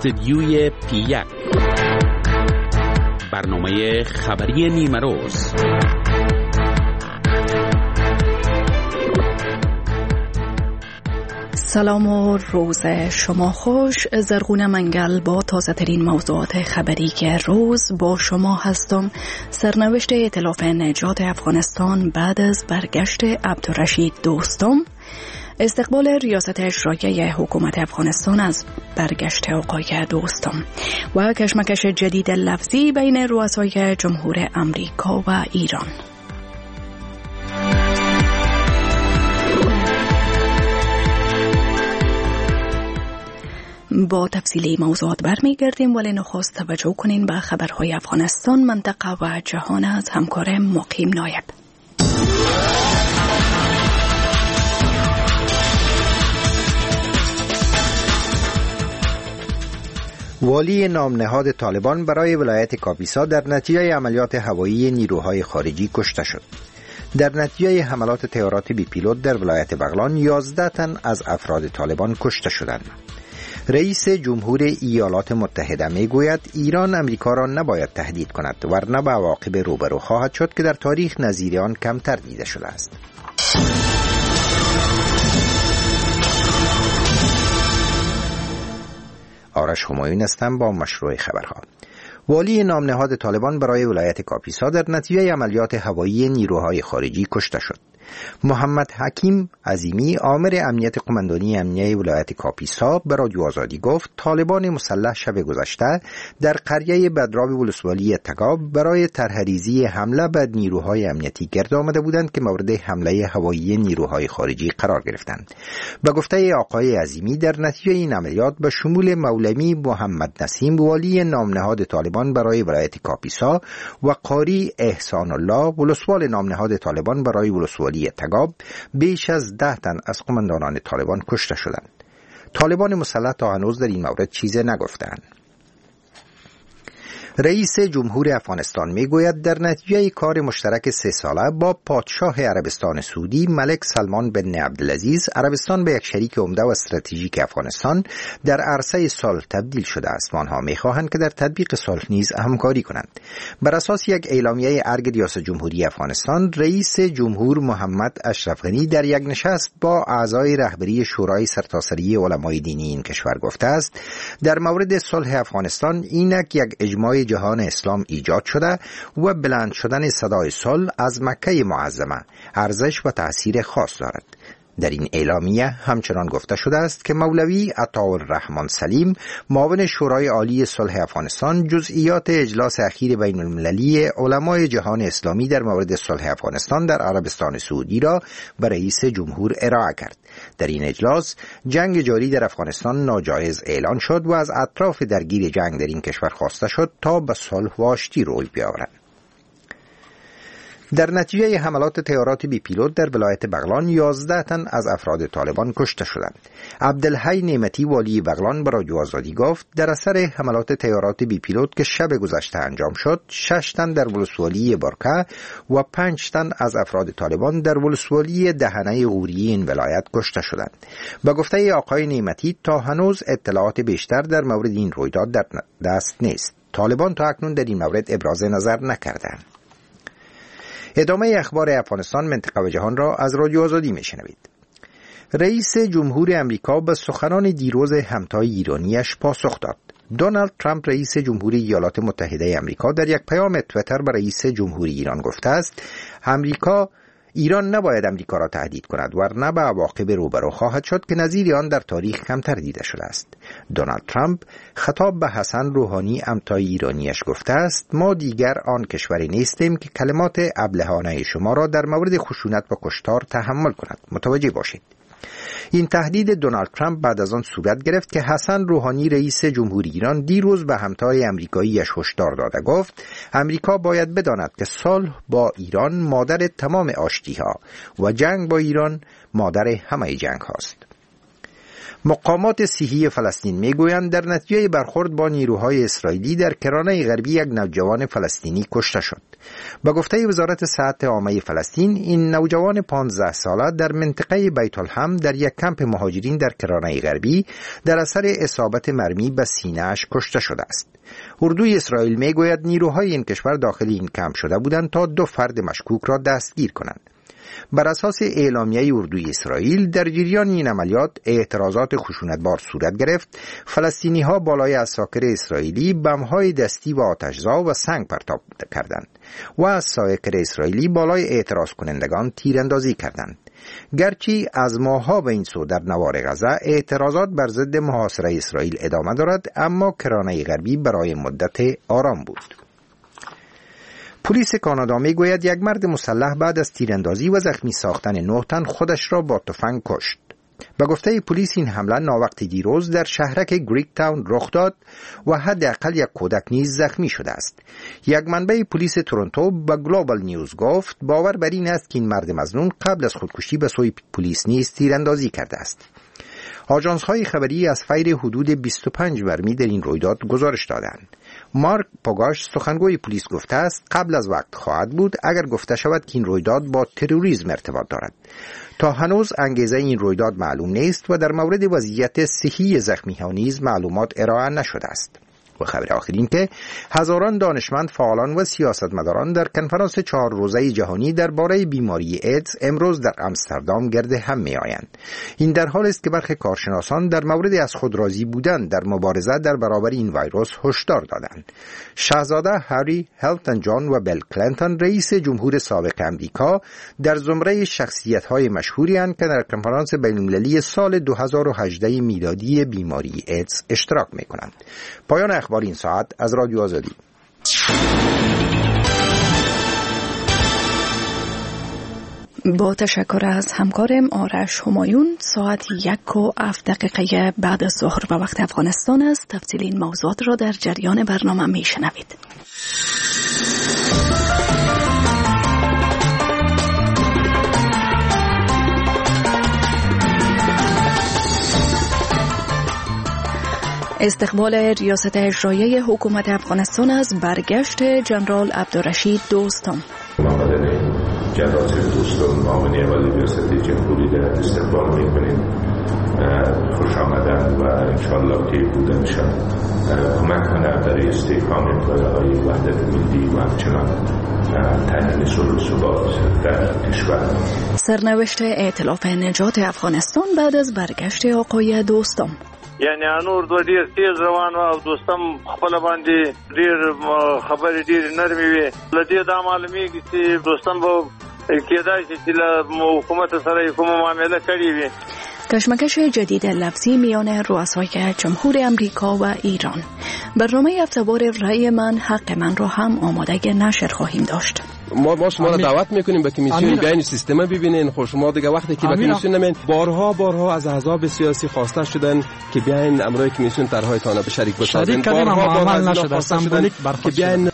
استدیوی پی1 برنامه خبری نیمه روز. سلام و روز شما خوش. زرغونه منگل با تازه ترین موضوعات خبری که روز با شما هستم. سرنوشت ائتلاف نجات افغانستان بعد از برگشت عبدالرشید دوستم، استقبال ریاست اجرایی حکومت افغانستان از برگشت آقای دوستم و کشمکش جدید لفظی بین رؤسای جمهور امریکا و ایران. با تفصیل موضوعات برمیگردیم، ولی نخست توجه کنین به خبرهای افغانستان، منطقه و جهان از همکار مقیم نایب. والی نامنهاد طالبان برای ولایت کاپیسا در نتیجه عملیات هوایی نیروهای خارجی کشته شد. در نتیجه حملات طیارات بی پیلوت در ولایت بغلان 11 تن از افراد طالبان کشته شدند. رئیس جمهور ایالات متحده می گوید ایران امریکا را نباید تهدید کند، ورنه به عواقب روبرو خواهد شد که در تاریخ نظیر آن کمتر دیده شده است. آرش همایون هستم با مشروع خبرها. والی نامنهاد طالبان برای ولایت کاپیسا در نتیجه عملیات هوایی نیروهای خارجی کشته شد. محمد حکیم عظیمی آمر امنیت قماندانی امنیه ولایت کاپیسا به رادیو آزادی گفت طالبان مسلح شب گذشته در قریه بدراب ولسوالی تگاب برای طرحریزی حمله به نیروهای امنیتی گرد آمده بودند که مورد حمله هوایی نیروهای خارجی قرار گرفتند. به گفته آقای عظیمی در نتیجه این عملیات به شمول مولوی محمد نسیم والی نامنهاد طالبان برای ولایت کاپیسا و قاری احسان الله ولسوال نامنهاد طالبان برای ولسوالی تگاب بیش از 10 تن از قماندانان طالبان کشته شدند. طالبان مسلح تا هنوز در این مورد چیزی نگفتند. رئیس جمهور افغانستان میگوید در نتیجه کار مشترک 3 ساله با پادشاه عربستان سعودی ملک سلمان بن عبدالعزیز، عربستان به یک شریک عمده و استراتژیک افغانستان در عرصه صلح تبدیل شده است و آنها میخواهند که در تطبیق صلح نیز همکاری کنند. بر اساس یک اعلامیه ارگ ریاست جمهوری افغانستان، رئیس جمهور محمد اشرف غنی در یک نشست با اعضای رهبری شورای سرتاسری علمای دینی این کشور گفته است در مورد صلح افغانستان اینک یک اجماع جهان اسلام ایجاد شده و بلند شدن صدای صلح از مکه معظمه ارزش و تأثیر خاص دارد. در این اعلامیه همچنان گفته شده است که مولوی عطاالرحمن سلیم معاون شورای عالی صلح افغانستان جزئیات اجلاس اخیر بین المللی علمای جهان اسلامی در مورد صلح افغانستان در عربستان سعودی را به رئیس جمهور ارائه کرد. در این اجلاس جنگ جاری در افغانستان ناجایز اعلان شد و از اطراف درگیر جنگ در این کشور خواسته شد تا به صلح و آشتی روی بیاورند. در نتیجه حملات طیارات بی پیلوت در ولایت بغلان 11 تن از افراد طالبان کشته شدند. عبدالحی نعمتی والی بغلان به رادیو آزادی گفت در اثر حملات طیارات بی پیلوت که شب گذشته انجام شد 6 تن در ولسوالی برکه و 5 تن از افراد طالبان در ولسوالی دهنه غوری این ولایت کشته شدند. به گفته آقای نعمتی تا هنوز اطلاعات بیشتر در مورد این رویداد در دست نیست. طالبان تا اکنون در این مورد ابراز نظر نکردند. ادامه اخبار افغانستان، منطقه و جهان را از رادیو آزادی میشنوید. رئیس جمهور امریکا به سخنان دیروز همتای ایرانیش پاسخ داد. دونالد ترامپ رئیس جمهوری ایالات متحده امریکا در یک پیام توییتر به رئیس جمهوری ایران گفته است ایران نباید امریکا را تهدید کند، ورنه به عواقب روبرو خواهد شد که نظیر آن در تاریخ کمتر دیده شده است. دونالد ترامپ خطاب به حسن روحانی همتای ایرانیش گفته است ما دیگر آن کشوری نیستیم که کلمات ابلهانه شما را در مورد خشونت و کشتار تحمل کند. متوجه باشید. این تهدید دونالد ترامپ بعد از آن صورت گرفت که حسن روحانی رئیس جمهوری ایران دیروز به همتای امریکاییش هشدار داده گفت امریکا باید بداند که صلح با ایران مادر تمام آشتی‌ها و جنگ با ایران مادر همه جنگ هاست. مقامات صحی فلسطین میگویند در نتیجه برخورد با نیروهای اسرائیلی در کرانه غربی یک نوجوان فلسطینی کشته شد. با گفته وزارت صحت عامه فلسطین، این نوجوان 15 ساله در منطقه بیت الحم در یک کمپ مهاجرین در کرانه غربی در اثر اصابت مرمی به سینه‌اش کشته شده است. اردوی اسرائیل میگوید نیروهای این کشور داخل این کمپ شده بودند تا 2 فرد مشکوک را دستگیر کنند. بر اساس اعلامیه اردوی اسرائیل، در جریان این عملیات اعتراضات خشونتبار صورت گرفت. فلسطینی ها بالای عساکر اسرائیلی بم‌های دستی و آتش‌زا و سنگ پرتاب کردند و از عساکر اسرائیلی بالای اعتراض کنندگان تیراندازی کردند. گرچه از ماه‌ها به این سو در نوار غزه اعتراضات بر ضد محاصره اسرائیل ادامه دارد، اما کرانه غربی برای مدت آرام بود. پلیس کانادا میگوید یک مرد مسلح بعد از تیراندازی و زخمی ساختن 9 تن خودش را با تفنگ کشت. به گفته پلیس این حمله ناوقت دیروز در شهرک گریک تاون رخ داد و حداقل یک کودک نیز زخمی شده است. یک منبع پلیس تورنتو به گلوبال نیوز گفت باور بر این است که این مرد مظنون قبل از خودکشی به سوی پلیس نیز تیراندازی کرده است. آژانس‌های خبری از فیر حدود 25 مرمی در این رویداد گزارش دادند. مارک پوگاش سخنگوی پلیس گفته است قبل از وقت خواهد بود اگر گفته شود که این رویداد با تروریسم ارتباط دارد. تا هنوز انگیزه این رویداد معلوم نیست و در مورد وضعیت صحی زخمی‌ها نیز معلومات ارائه نشده است. و خبر آخر این که هزاران دانشمند، فعالان و سیاستمداران در کنفرانس 4 روزه جهانی درباره بیماری ایدز امروز در آمستردام گرد هم می‌آیند. این در حالی است که برخی کارشناسان در مورد از خود راضی بودن در مبارزه در برابر این ویروس هشدار دادند. شاهزاده هری، هلتون جان و بیل کلینتون رئیس جمهور سابق امریکا در زمره شخصیت‌های مشهوری اند که در کنفرانس بین‌المللی سال 2018 میلادی بیماری ایدز اشتراک می‌کنند. پایان اخبار این ساعت از رادیو آزادی. با تشکر از همکارم آرش همایون. ساعت 1:07 بعد از ظهر به وقت افغانستان است. تفصیل این موضوعات را در جریان برنامه میشنوید. استقبال ریاست اجرایی حکومت افغانستان از برگشت جنرال عبدالرشید دوستم. جنرال دوستم معاون اول ریاست جمهوری در استقبال می‌کنیم. خوش آمدن و انشاءالله که بودنشان کمک کنند در استحکام پایه‌های وحدت ملی و همچنان تأمین صلح و ثبات در کشور. سرنوشت ائتلاف نجات افغانستان بعد از برگشت آقای دوستم. یعنی انور دو ډیر تیز روان او دوستم خپل باندې ډیر خبرې ډیر نرمي وي. لدې دا معلومیږي چې دوستم به کېدای شي چې له حکومت سره کومه معامله کړې وي. کشمکش جدید لفظی میان رؤسای جمهور امریکا و ایران. برنامه افتبار رأی من حق من را هم آماده نشر خواهیم داشت. ما شما را دعوت میکنیم به کمیسیون بیان سیستم ببینین. خب شما دیگه وقتی که به کمیسیون نمین بارها از احزاب سیاسی خواسته شدن که بیاین امرای کمیسیون طرحهایتان به شریک بسازین. بارها عمل نشده. سمبولیک برخورد شدن.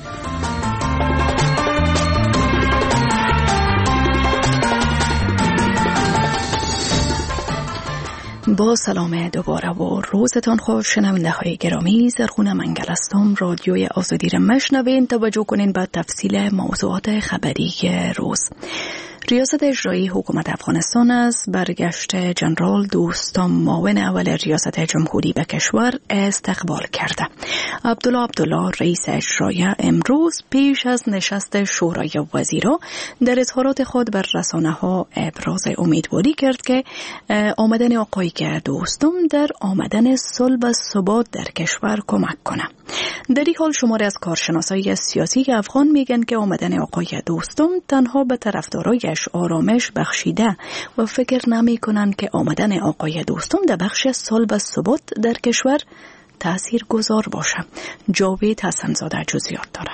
با سلام دوباره و روزتان خوش. شنونده های گرامی، زرخونه منگل هستم. رادیوی آزادی را مشنوین. توجه کنین به تفصیل موضوعات خبری روز. ریاست اجرایی حکومت افغانستان از برگشت جنرال دوستم معاون اول ریاست جمهوری به کشور استقبال کرده. عبدالله رئیس اجرایی امروز پیش از نشست شورای وزیران در اظهارات خود بر رسانه‌ها ابراز امیدواری کرد که آمدن آقای دوستم در آمدن صلح و ثبات در کشور کمک کنه. در این حال شماری از کارشناسای سیاسی افغان میگن که آمدن آقای دوستم تنها به طرفدارایش آرامش بخشیده و فکر نمی کنن که آمدن آقای دوستم در بخش صلح و ثبات در کشور تأثیر گذار باشه. جاوید حسن‌زاده جزئیات داره.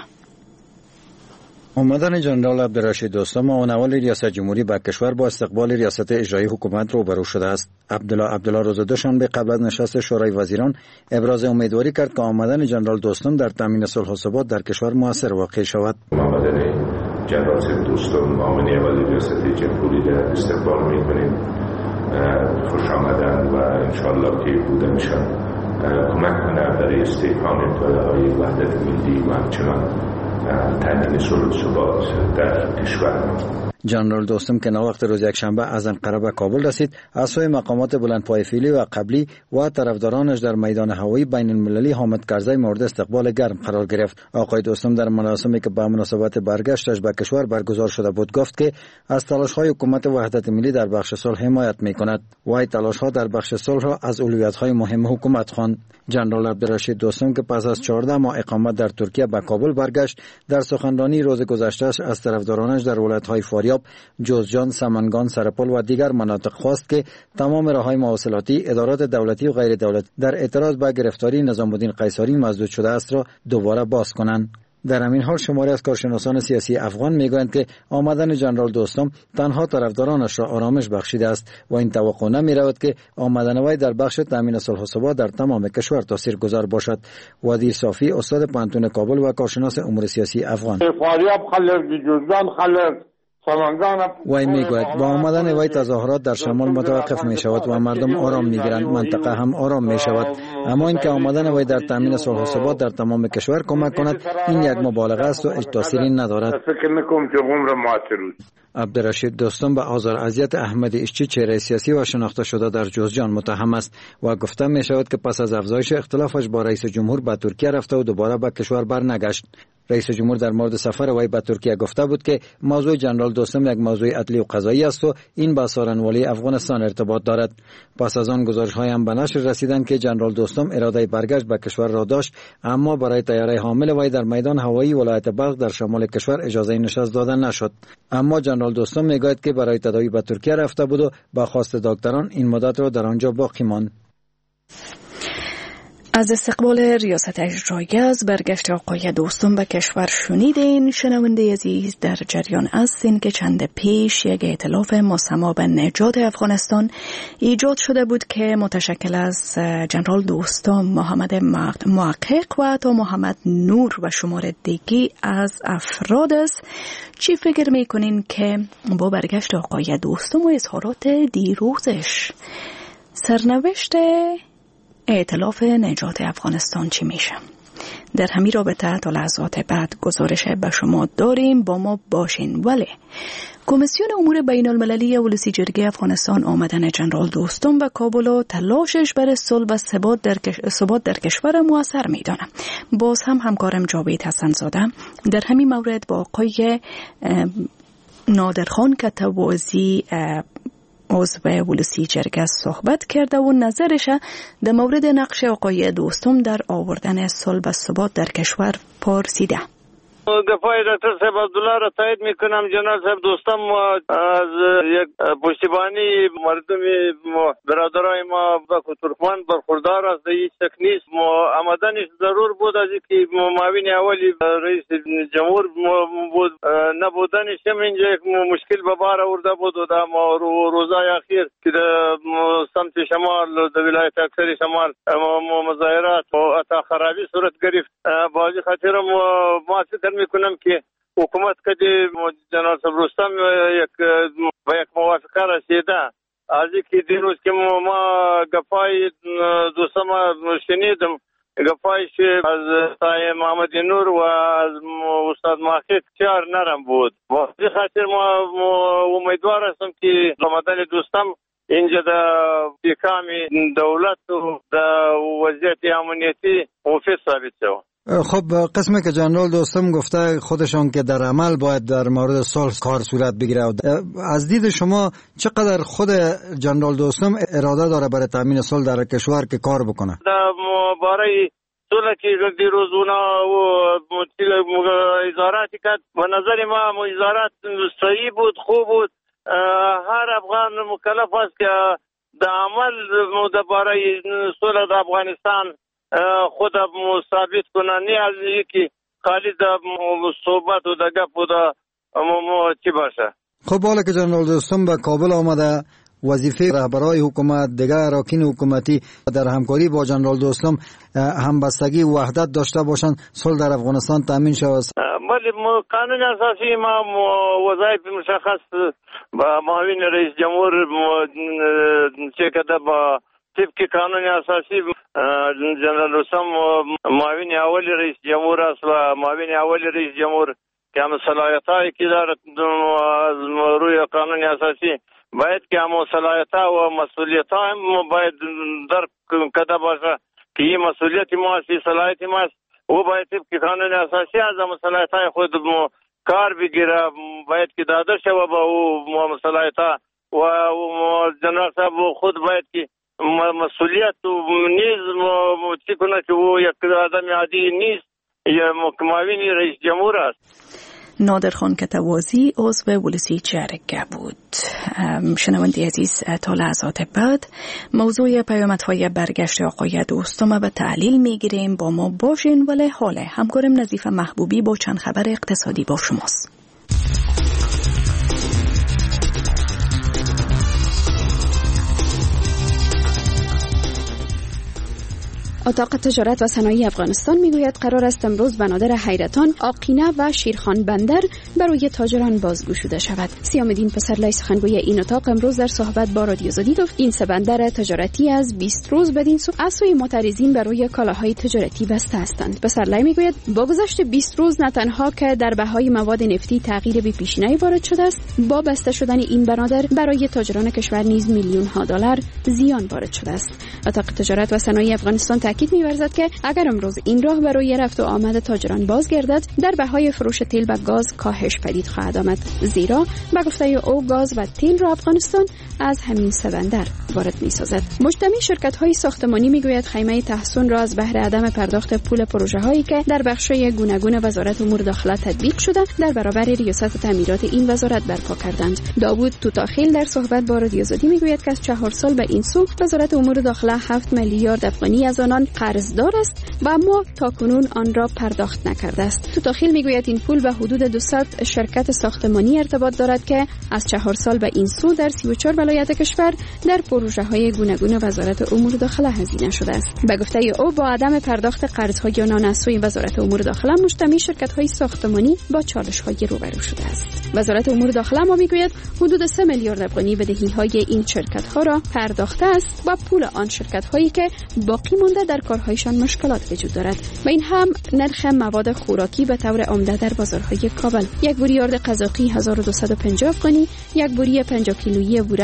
آمدن جنرال عبدالرشید دوستم معاون اول ریاست جمهوری به کشور با استقبال ریاست اجرایی حکومت روبرو شده است. عبدالله روز دوشنبه قبل از نشست شورای وزیران ابراز امیدواری کرد که آمدن جنرال دوستم در تامین صلح و ثبات در کشور موثر واقع شود. آمدن جنرال دوستم معاون اول ریاست جمهوری در استقبال می‌کنیم. خوش آمدن و انشالله که بوده میشن کمک کنه برای استحکام ادعاهای وحدت ملی و همچنان تامین صلح و ثبات در کشور. جنرال دوستم که وقت روز یکشنبه از انقره به کابل رسید، از سوی مقامات بلندپایه فعلی و قبلی و طرفدارانش در میدان هوایی بین المللی حامد کرزی مورد استقبال گرم قرار گرفت. آقای دوستم در مراسمی که به مناسبت برگشتش به کشور برگزار شده بود گفت که از تلاش‌های حکومت وحدت ملی در بخش صلح حمایت می‌کند. وای تلاش‌ها در بخش صلح را از اولویت‌های مهم حکومت خواند. جنرال عبدالرشید دوستم که پس از 14 ماه اقامت در ترکیه به کابل برگشت، در سخنرانی روز گذشته‌اش از طرفدارانش در ولایت‌های فاریاب، جوزجان، سمنگان، سرپل و دیگر مناطق خواست که تمام راه‌های مواصلاتی، ادارات دولتی و غیر دولتی در اعتراض به گرفتاری نظام الدین قیصری مسدود شده است را دوباره باز کنند. در همین حال شماری از کارشناسان سیاسی افغان میگویند که آمدن جنرال دوستم تنها طرفدارانش را آرامش بخشیده است و این توقع نمی‌رود که آمدن وی در بخش تامین صلح و ثبات در تمام کشور تاثیرگذار باشد. وادی صافی استاد پانتون کابل و کارشناس امور سیاسی افغان وی میگوید با آمدن وی تظاهرات در شمال متوقف می شود و مردم آرام می گیرند، منطقه هم آرام می شود. اما اینکه آمدن وی در تامین صلح و ثبات در تمام کشور کمک کند این یک مبالغه است و تأثیری ندارد. عبدالرشید دوستم به آزار اذیت احمد اشچی چهره سیاسی و شناخته شده در جوزجان متهم است و گفته می شود که پس از افزایش اختلافش با رئیس جمهور به ترکیه رفته و دوباره به کشور برنگشت. رئیس جمهور در مورد سفر وی به ترکیه گفته بود که موضوع جنرال دوستم یک موضوع عدلی و قضایی است و این با سارنوالی افغانستان ارتباط دارد. پس از آن گزارش‌های هم به نشر رسیدند که جنرال دوستم اراده برگشت به کشور را داشت، اما برای طیاره حامل وی در میدان هوایی ولایت بلخ در شمال کشور اجازه نشست داده نشد. اما جنرال دوستم میگوید که برای تداوی به ترکیه رفته بود و با خواست دکتران این مدت را در آنجا باقی ماند. از استقبال ریاست اجرایی از برگشت آقای دوستم به کشور شنیدین. شنونده عزیز در جریان هستین که چند پیش یک ائتلاف مسما به نجات افغانستان ایجاد شده بود که متشکل از جنرال دوستم، محمد محقق و تا محمد نور و شمار دیگی از افراد است. چی فکر میکنین که با برگشت آقای دوستم و اظهارات دیروزش سرنوشت ائتلاف نجات افغانستان چی میشه؟ در همین رابطه تا لحظات بعد گزارش به شما داریم، با ما باشین. ولی کمیسیون امور بین المللی ولسی جرگه افغانستان آمدن جنرال دوستم به کابل و تلاشش برای صلح و ثبات در کشور موثر میدانه. باز هم همکارم جاوید حسن زاده در همین مورد با آقای نادرخان کتوازی عضو ولسی جرگه صحبت کرده و نظرش در مورد نقش آقای دوستم در آوردن صلح و ثبات در کشور پرسیده. گفای دکتر صاحب عبدالله را تایید میکنم. جنرال صاحب دوستم از یک پشتیبانی مردم برادرای ما و ترکمان برخوردار است، هیچ شک نیست. آمدنش ضرور بود از اینکه معاون اولی رئیس جمهور بود، نبودنش هم اینجا یک مشکل به بار آورده بود و در روزهای اخیر که در سمت شمال در ولایت اکثر شمال مظاهرات و حتی خرابی صورت گرفت. بازی خاطر ما فکر میکنم که حکومت کدی جنرال صاحب رستم یک موافقه رسیده. از اینکه دیروز که ما گفای دوستم شنیدم، گفایش از سای محمد نور و از استاد محقق چهار نرم بود. بازی خاطر ما امیدوار هستم که آمدن دوستم اینجا در استحکام دولت و در وضعیت امنیتی مفید ثابت شود. خب قسمی که جنرال دوستم گفته خودشان که در عمل باید در مورد صلح کار صورت بگیره، از دید شما چقدر خود جنرال دوستم اراده داره برای تامین صلح در کشور که کار بکنه؟ برای صلح که دیروز اونا اظهاراتی کرد، به نظر ما اظهارات صحیح بود، خوب بود. هر افغان مکلف است که در عمل برای صلح در افغانستان خود ثابت کنه، نه از اینکه خالی در صحبت و در گپ و در چی باشه. خب حالا که جنرال دوستم به کابل آمده، وظیفه رهبرای حکومت، دیگر اراکین حکومتی در همکاری با جنرال دوستم همبستگی و وحدت داشته باشند صلح در افغانستان تامین شود. ولی قانون اساسی ما وظایف مشخص با معاون رئیس جمهور چه کده با طبق قانون اساسی جنرال رستم معاون اول رئیس جمهور است و معاون اول رئیس جمهور که هم صلاحیتایی که دارد روی قانون اساسی باید که هم صلاحیت‌ها و مسئولیت‌ها هم باید درک کرده باشه که این مسئولیت ما است، صلاحیت ما است. او باید طبق قانون اساسی از صلاحیت‌های خود کار بگیره، باید که داده شوه به او صلاحیت‌ها و جنرال صاحب خود باید که مسئولیت نیز چی کنه که او یک آدم عادی نیست، یا معاون رئیس جمهور است. نادر خان کتوازی عضو ولسی جرگه بود. شنونده عزیز، تا لحظات بعد موضوع پیامدهای برگشت آقای دوستم به تحلیل میگیریم. با ما باشین. ولی حاله همکارم نظیف محبوبی با چند خبر اقتصادی با شماست. اتاق تجارت و صنایع افغانستان میگوید قرار است امروز بنادر حیرتان، آقینه و شیرخان بندر برای تاجران بازگشوده شود. سیام‌الدین پسرلای سخنگوی این اتاق امروز در صحبت با رادیو آزادی گفت این سه بندر تجارتی از 20 روز بدین سو از سوی معترضین برای کالاهای تجارتی بسته هستند. پسرلای میگوید با گذشت 20 روز نه تنها که در بهای مواد نفتی تغییر بی‌پیشینه‌ای وارد شده است، با بسته شدن این بنادر برای تاجران کشور نیز میلیون‌ها دلار زیان وارد شده است. اتاق تجارت و صنایع افغانستان تاکید می‌ورزد که اگر امروز این راه برای رفت و آمد تاجران بازگردد، در بهای فروش تیل و گاز کاهش پدید خواهد آمد، زیرا به گفته او گاز و تیل را افغانستان از همین سه بندر وارد می‌سازد. مجتمع شرکت‌های ساختمانی می‌گوید خیمه تحسن را از بهر عدم پرداخت پول پروژه‌هایی که در بخش‌های گوناگون وزارت امور داخله تطبیق شده در برابر ریاست تعمیرات این وزارت برپا کردند. داوود توتاخیل در صحبت با رادیو آزادی می‌گوید که از 4 سال به این سو وزارت امور داخله 7 میلیارد افغانی از آنان قرضدار است و اما تاکنون آن را پرداخت نکرده است. توتاخیل میگوید این پول به حدود 200 شرکت ساختمانی ارتباط دارد که از 4 سال به این سو در 34 ولایت کشور در پروژه‌های گوناگون وزارت امور داخله هزینه شده است. به گفته او با عدم پرداخت قرض‌های آنان از سوی وزارت امور داخله مجتمع شرکت‌های ساختمانی با چالش‌های روبرو شده است. وزارت امور داخله ما میگوید حدود 3 میلیارد افغانی بدهی‌های این شرکت‌ها را پرداخته است و پول آن شرکت‌هایی که باقی مانده در کارهایشان مشکلات وجود دارد. و این هم نرخ مواد خوراکی به طور عمده در بازارهای کابل: یک بوری آرد قزاقی 1250 افغانی، یک بوری 50 کیلویی بوره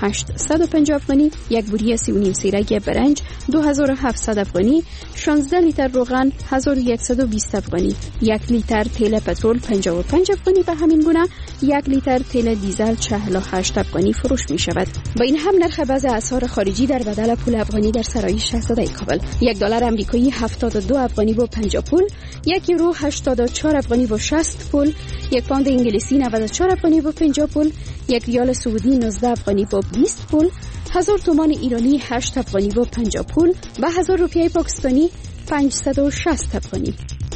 1850 افغانی، یک بوری 3.5 سیره برنج 2700 افغانی، 16 لیتر روغن 1120 افغانی، 1 لیتر تیل پترول 55 افغانی و همین گونه 1 لیتر تیل دیزل 48 افغانی فروش می شود. با این هم نرخ بعض اسعار خارجی در بدل پول افغانی در سرای شاهزاده کابل: یک دلار آمریکایی 72 افغانی با 50 پول، یک یورو 84 افغانی با 60 پول، یک پوند انگلیسی 94 افغانی با 50 پول، یک ریال سعودی 19 افغانی با 20 پول، 1000 تومان ایرانی 8 افغانی با 50 پول و 1000 روپیه پاکستانی 560 افغانی.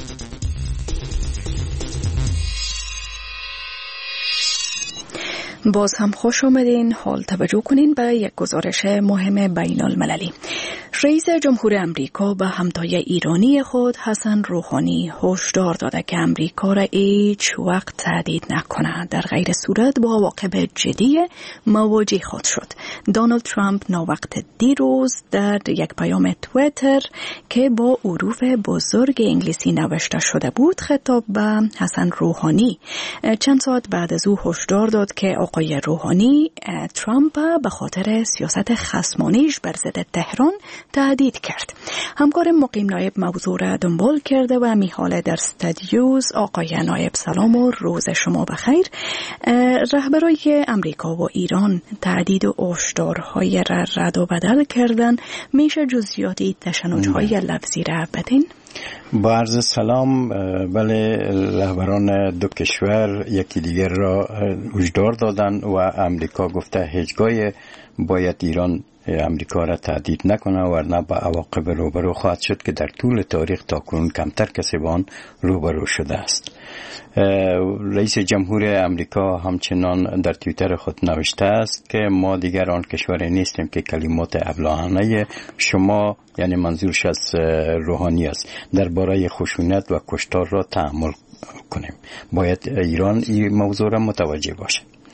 باز هم خوش آمدین. حال توجه کنین به یک گزارش مهم بین المللی. رئیس جمهور امریکا به همتای ایرانی خود حسن روحانی هشدار داده که امریکا را هیچ وقت تهدید نکنه، در غیر صورت با عواقب جدی مواجه خواهد شد. دونالد ترامپ ناوقت دیروز در یک پیام توییتر که با حروف بزرگ انگلیسی نوشته شده بود خطاب به حسن روحانی چند ساعت بعد از او هشدار داد که آقای روحانی ترامپ به خاطر سیاست خصمانه‌اش بر ضد تهران تهدید کرد. همکارم مقیم نایب موضوع را دنبال کرده و میحاله در استودیوز. آقای نایب سلام و روز شما بخیر. رهبرایی که امریکا و ایران تهدید و هشدارهای را رد و بدل کردن، میشه جزئیاتی تشنج‌های لفظی را بدین؟ با عرض سلام. بله، رهبران دو کشور یکی دیگر را هشدار دادن و امریکا گفته هیچگاه باید ایران امریکا را تهدید نکنه ورنه با عواقب روبرو خواهد شد که در طول تاریخ تاکنون کمتر کسی با آن روبرو شده است. رئیس جمهور امریکا همچنان در توییتر خود نوشته است که ما دیگر آن کشوری نیستیم که کلمات ابلهانه شما، یعنی منظورش از روحانی است، درباره خشونت و کشتار را تحمل کنیم. باید ایران این موضوع را متوجه باشه.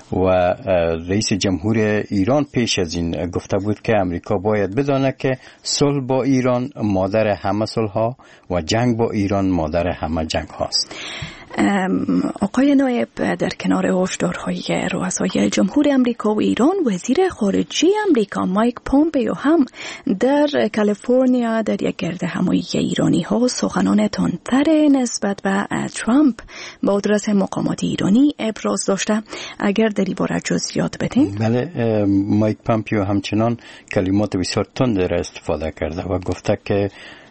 و رئیس جمهور ایران پیش از این گفته بود که امریکا باید بداند که صلح با ایران مادر همه صلح ها و جنگ با ایران مادر همه جنگ هاست. آقای نایب، در کنار هشدارهای رؤسای جمهور امریکا و ایران، وزیر خارجه امریکا مایک پومپئو هم در کالیفرنیا در یک گرد همایی ایرانی ها سخنان تندتر نسبت به ترامپ با آدرس مقامات ایرانی ابراز داشته. اگر در این باره جزئیات بدین؟ بله، مایک پومپئو همچنان کلمات بسیار تند را استفاده کرده و گفته که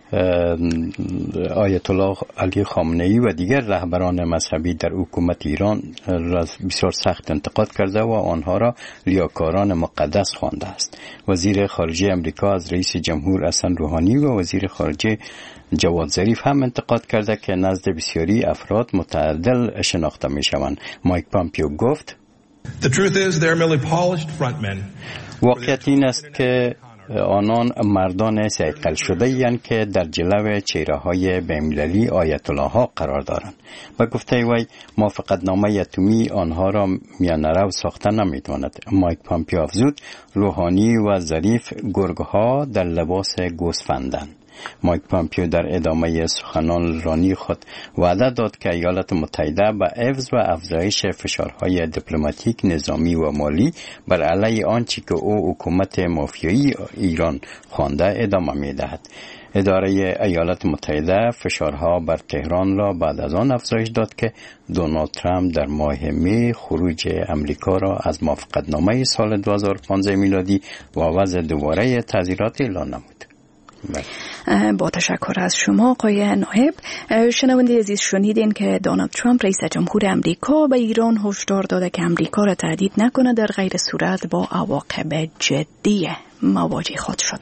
آیت الله علی خامنه‌ای و دیگر رهبران مذهبی در حکومت ایران را بسیار سخت انتقاد کرده و آنها را ریاکاران مقدس خوانده است. وزیر خارجه امریکا از رئیس جمهور حسن روحانی و وزیر خارجه جواد ظریف هم انتقاد کرده که نزد بسیاری افراد متعدل شناخته می شوند. مایک پومپئو گفت واقعیت این است که آنان مردان صیقل شده یند که در جلو چهره های بین‌المللی آیت الله ها قرار دارند. و گفته وی موافقتنامه اتمی آنها را میانرو ساخته نمیتواند. مایک پومپئو افزود روحانی و ظریف گرگها در لباس گوسفندند. مایک پومپئو در ادامه سخنان رانی خود وعده داد که ایالات متحده به حفظ و افزایش فشارهای دیپلماتیک، نظامی و مالی بر علیه آنچه که او حکومت مافیایی ایران خوانده ادامه می‌دهد. اداره ایالات متحده فشارها بر تهران را بعد از آن افزایش داد که دونالد ترامپ در ماه می خروج امریکا را از موافقتنامه سال 2015 میلادی و وضع دوباره تعزیرات اعلان نمود. با تشکر از شما آقای نایب. شنونده عزیز، شنیدین که دونالد ترامپ رئیس جمهور امریکا به ایران هشدار داده که امریکا را تهدید نکنه، در غیر صورت با عواقب جدی مواجه خواهد شد.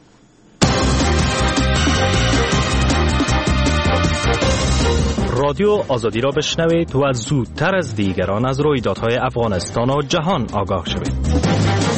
رادیو آزادی را بشنوید و زودتر از دیگران از رویدادهای افغانستان و جهان آگاه شوید.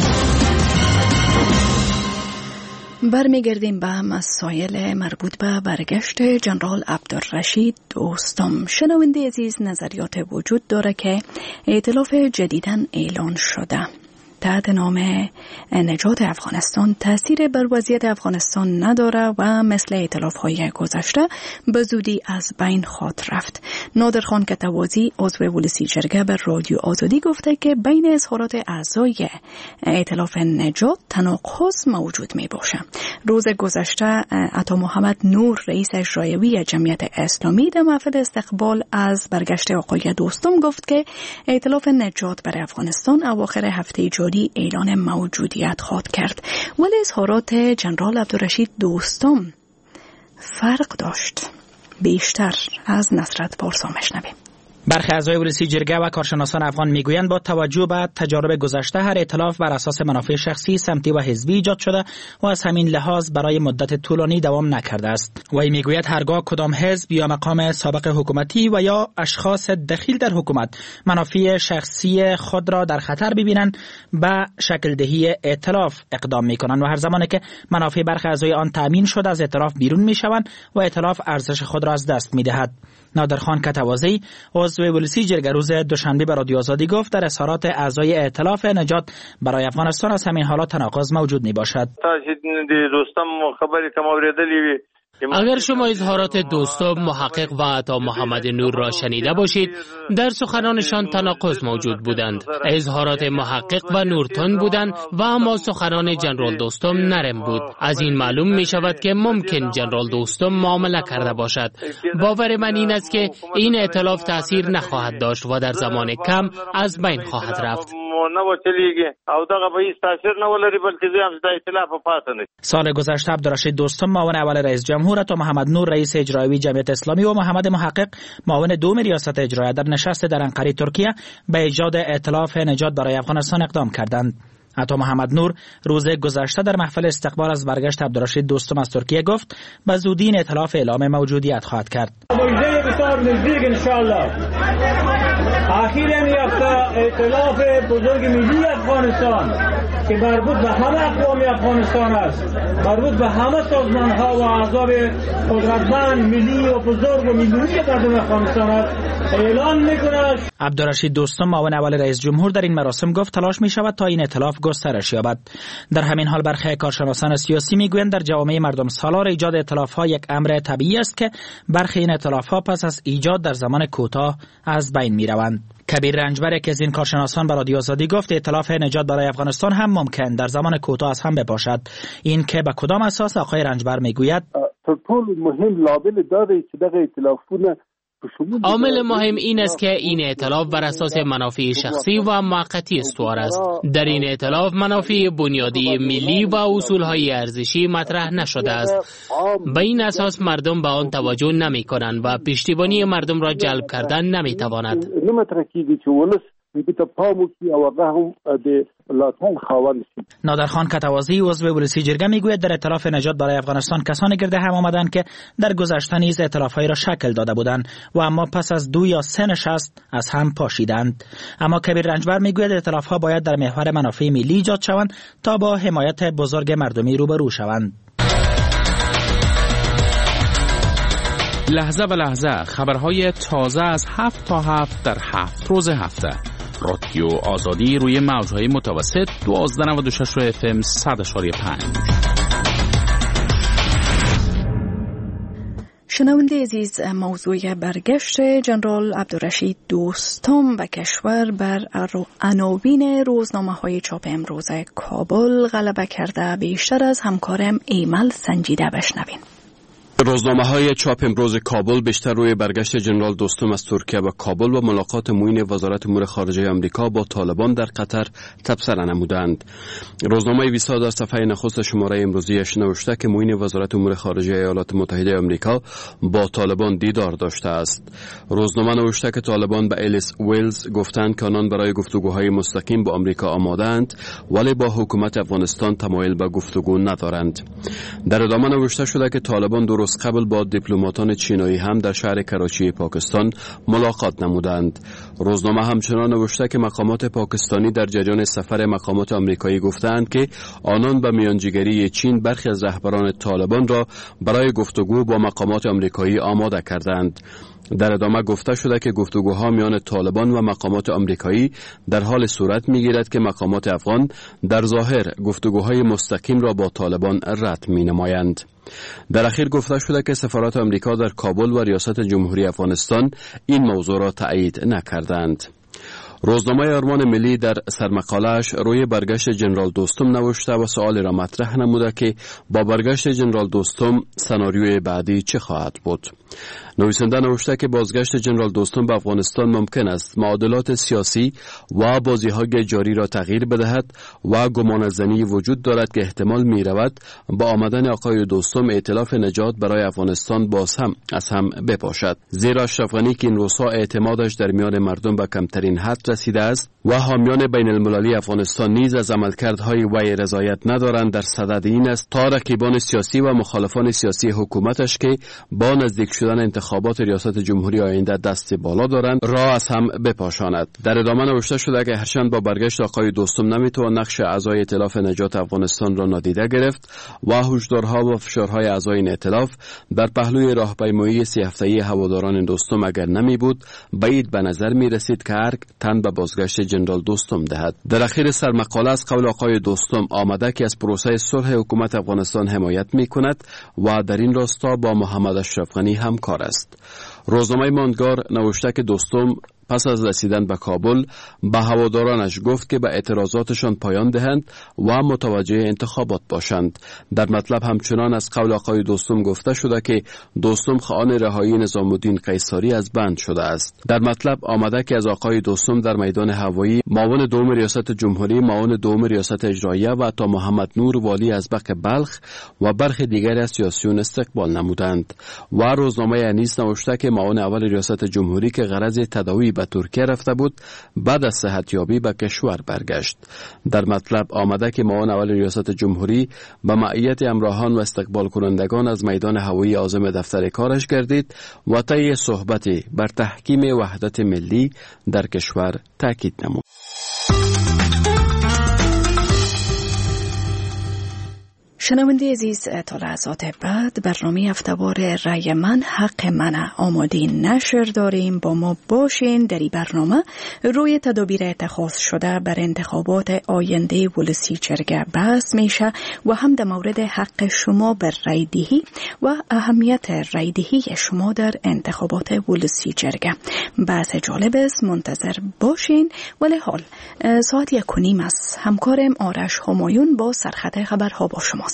برمیگردیم به مسائل مربوط به برگشت جنرال عبدالرشید دوستم. شنونده عزیز، نظریات وجود داره که ائتلاف جدیداً اعلان شده تحت نام نجات افغانستان تأثیر بر وضعیت افغانستان نداره و مثل ائتلاف‌های گذشته به زودی از بین خواهد رفت. نادرخان کتوازی عضو ولسی جرگه به رادیو آزادی گفته که بین اظهارات اعضای ائتلاف نجات تناقض موجود می باشه. روز گذشته عطا محمد نور رئیس اجرایی جمعیت اسلامی در محفل استقبال از برگشت آقای دوستم گفت که ائتلاف نجات برای افغانستان اواخر هفته اعلان موجودیت خواهد کرد، ولی اظهارات جنرال عبدالرشید دوستم فرق داشت. بیشتر از نصرت پارسا میشنویم. برخی اعضای ولسی جرگه و کارشناسان افغان میگویند با توجه به تجارب گذشته هر ائتلاف بر اساس منافع شخصی، سمتی و حزبی ایجاد شده و از همین لحاظ برای مدت طولانی دوام نکرده است. وی میگوید هرگاه کدام حزب یا مقام سابق حکومتی و یا اشخاص دخیل در حکومت منافع شخصی خود را در خطر ببینند به شکل دهی ائتلاف اقدام میکنند و هر زمانی که منافع برخی اعضای آن تامین شده از ائتلاف بیرون میشوند و ائتلاف ارزش خود را از دست میدهد. نادرخان کتوازی عضو ولسی جرگه روز دوشنبه به رادیو آزادی گفت در اظهارات اعضای ائتلاف نجات برای افغانستان از همین حالات تناقض موجود می باشد. اگر شما اظهارات دوستم، محقق و عطا محمد نور را شنیده باشید، در سخنانشان تناقض موجود بودند. اظهارات محقق و نورتون بودند و اما سخنان جنرال دوستم نرم بود. از این معلوم می شود که ممکن جنرال دوستم معامله کرده باشد. باور من این است که این ائتلاف تأثیر نخواهد داشت و در زمان کم از بین خواهد رفت. سال گذشته عبدالرشید دوستم معاون اول رئیس جمهور، عطا محمد نور رئیس اجرایی جمعیت اسلامی و محمد محقق معاون دوم ریاست اجرایی در نشست در انقره ترکیه به ایجاد ائتلاف نجات برای افغانستان اقدام کردند. عطا محمد نور روز گذشته در محفل استقبال از برگشت عبدالرشید دوستم از ترکیه گفت به زودی این ائتلاف اعلام موجودیت خواهد کرد. اخیراً یک ائتلاف بزرگ ملی افغانستان که مربوط به همه اقوام افغانستان است، مربوط به همه سازمان ها و احزاب قدرتمند ملی و بزرگ و میلیونی مردم افغانستان است، اعلان می‌کند. عبدالرشید دوستم معاون اول رئیس جمهور در این مراسم گفت تلاش می شود تا این ائتلاف گسترش یابد. در همین حال برخی کارشناسان سیاسی میگویند در جوامع مردم سالار ایجاد ائتلاف‌ها یک امر طبیعی است که برخی این ائتلاف‌ها پس از ایجاد در زمان کوتاه از بین می‌روند. کبیر رنجبر یکی از این کارشناسان به رادیو آزادی گفت ائتلاف نجات برای افغانستان هم ممکن در زمان کوتاه از هم بپاشد. این که به کدام اساس آقای رنجبر میگوید ټول مهم لابل داره چې دغه ائتلافونه عامل مهم این است که این ائتلاف بر اساس منافع شخصی و موقتی استوار است. در این ائتلاف منافع بنیادی ملی و اصولهای ارزشی مطرح نشده است. به این اساس مردم به آن توجه نمی کنند و پشتیبانی مردم را جلب کردن نمی تواند. نادرخان کتوازی عضو ولسی جرگه میگوید در ائتلاف نجات برای افغانستان کسانی گرده هم آمدند که در گذشته نیز ائتلاف‌هایی را شکل داده بودند و اما پس از 2 یا 3 نشست از هم پاشیدند. اما کبیر رنجبر میگوید ائتلاف‌ها باید در محور منافع ملی ایجاد شوند تا با حمایت بزرگ مردمی روبرو شوند. لحظه به لحظه خبرهای تازه از 7 تا 7 در 7 روز هفته. رادیو آزادی روی موجهای متوسط 1296 FM 100.5. شنونده عزیز، موضوع برگشت جنرال عبدالرشید دوستم به کشور بر عناوین روزنامه‌های چاپ امروز کابل غلبه کرده. بیشتر از همکارم ایمل سنجیده بشنوین. روزنامه‌های چاپ امروز کابل بیشتر روی برگشت جنرال دوستم از ترکیه به کابل و ملاقات معین وزارت امور خارجه آمریکا با طالبان در قطر تبصره نمودند. روزنامه ویسا در صفحه نخست شماره امروزیش نوشته که معین وزارت امور خارجه ایالات متحده آمریکا با طالبان دیدار داشته است. روزنامه نوشته که طالبان به الیس ویلز گفتند که آنان برای گفتگوهای مستقیم با آمریکا آماده‌اند ولی با حکومت افغانستان تمایل به گفتگو ندارند. در ادامه نوشته شده که طالبان روز قبل با دیپلماتان چینایی هم در شهر کراچی پاکستان ملاقات نمودند. روزنامه همچنان نوشته که مقامات پاکستانی در جریان سفر مقامات آمریکایی گفتند که آنان به میانجیگری چین برخی از رهبران طالبان را برای گفتگو با مقامات آمریکایی آماده کردند. در ادامه گفته شده که گفتگوها میان طالبان و مقامات آمریکایی در حال صورت میگیرد که مقامات افغان در ظاهر گفتگوهای مستقیم را با طالبان رد مینمایند. در اخیر گفته شده که سفارت آمریکا در کابل و ریاست جمهوری افغانستان این موضوع را تایید نکردند. روزنامه آرمان ملی در سرمقاله‌اش روی برگشت جنرال دوستم نوشته و سؤال را مطرح نموده که با برگشت جنرال دوستم سناریوی بعدی چه خواهد بود. نویسنده نوشته که بازگشت جنرال دوستم به افغانستان ممکن است معادلات سیاسی و بازی‌های جاری را تغییر بدهد و گمانه‌زنی وجود دارد که احتمال می‌رود با آمدن آقای دوستم ائتلاف نجات برای افغانستان باز هم از هم بپاشد. زیرا اشرف غنی که این روزها اعتمادش در میان مردم به کمترین حد رسیده است و حامیان بین المللی افغانستان نیز از عملکردهای وی رضایت ندارند، در صدد این است تا رقیبان سیاسی و مخالفان سیاسی حکومتش که با نزدیک شدن انتخابات ریاست جمهوری آینده دست بالا دارند را از هم بپاشاند. در ادامه نوشته شده که هرچند با برگشت آقای دوستم نمیتوان نقش اعضای ائتلاف نجات افغانستان را نادیده گرفت و هشدارها و فشارهای اعضای این ائتلاف در پهلوی راهپیمایی 3 هفته‌ای هواداران دوستم اگر نمی بود، بعید به نظر می رسید که هر تن به بازگشت جنرال دوستم دهد. در اخیر سرمقاله از قول آقای دوستم آمده که از پروسه صلح حکومت افغانستان حمایت می کند و در این راستا با محمد اشرف غنی همکار است. روزنامه ماندگار نوشته که دوستم پس از رسیدن به کابل به هوادارانش گفت که به اعتراضاتشان پایان دهند و متوجه انتخابات باشند. در مطلب همچنان از قول آقای دوستم گفته شده که دوستم خواهان رهایی نظام الدین قیصری از بند شده است. در مطلب آمده که از آقای دوستم در میدان هوایی معاون دوم ریاست جمهوری، معاون دوم ریاست اجراییه و عطا محمد نور والی ازبق بلخ و برخی دیگر از سیاسیون استقبال نمودند. و روزنامه انیس نوشته که معاون اول ریاست جمهوری که غرض تداوی به ترکیه رفته بود بعد از صحتیابی به کشور برگشت. در مطلب آمده که معاون اول ریاست جمهوری به معیت همراهان و استقبال کنندگان از میدان هوایی عازم دفتر کارش گردید و طی صحبتی بر تحکیم وحدت ملی در کشور تاکید نمود. شنونده عزیز، تا لحظات بعد برنامه هفته‌وار رای من حق منه آماده نشر داریم. با ما باشین. در این برنامه روی تدابیر اتخاذ شده بر انتخابات آینده ولسی جرگه بحث میشه و هم در مورد حق شما بر رای دهی و اهمیت رای دهی شما در انتخابات ولسی جرگه. بحث جالب است، منتظر باشین. ولی حال ساعت 1:30 است. همکارم آرش همایون با سرخط خبرها با شماست.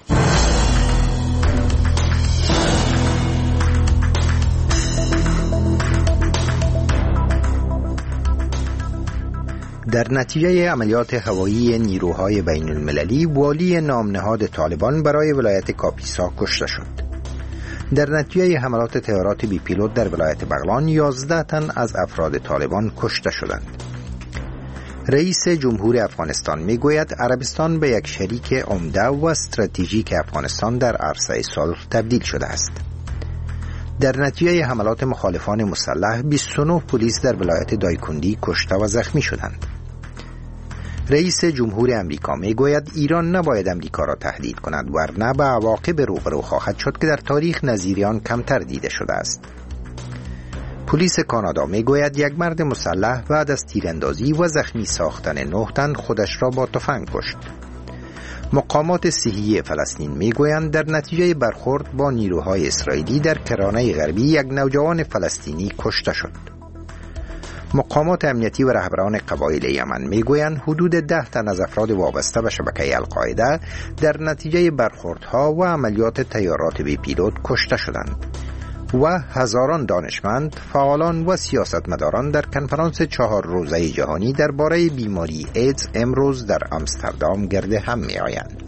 در نتیجه عملیات هوایی نیروهای بین المللی، والی نامنهاد طالبان برای ولایت کاپیسا کشته شد. در نتیجه حملات طیارات بی پیلوت در ولایت بغلان 11 تن از افراد طالبان کشته شدند. رئیس جمهور افغانستان میگوید عربستان به یک شریک عمده و استراتژیک افغانستان در عرصه صلح تبدیل شده است. در نتیجه حملات مخالفان مسلح 29 پلیس در ولایت دایکندی کشته و زخمی شدند. رئیس جمهور امریکا میگوید ایران نباید امریکا را تهدید کند، ورنه به عواقب روبرو خواهد شد که در تاریخ نظیر آن کمتر دیده شده است. پلیس کانادا میگوید یک مرد مسلح بعد از تیراندازی و زخمی ساختن 9 تن خودش را با تفنگ کشت. مقامات صحی فلسطین میگویند در نتیجه برخورد با نیروهای اسرائیلی در کرانه غربی یک نوجوان فلسطینی کشته شد. مقامات امنیتی و رهبران قبایل یمن میگویند حدود 10 تن از افراد وابسته به شبکه القاعده در نتیجه برخوردها و عملیات طیارات بی پیلوت کشته شدند و هزاران دانشمند، فعالان و سیاستمداران در کنفرانس 4 روزه جهانی درباره بیماری ایدز امروز در آمستردام گرد هم می آیند.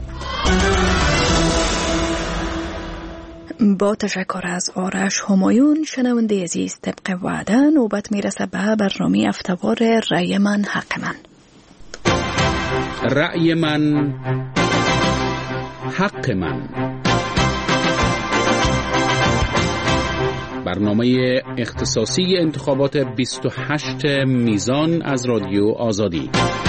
با تشکر از آرش همایون. شنونده عزیز، طبق وعده نوبت میرسه به برنامه هفته‌وار رای من حق من. رای من حق من، برنامه اختصاصی انتخابات 28 میزان از رادیو آزادی.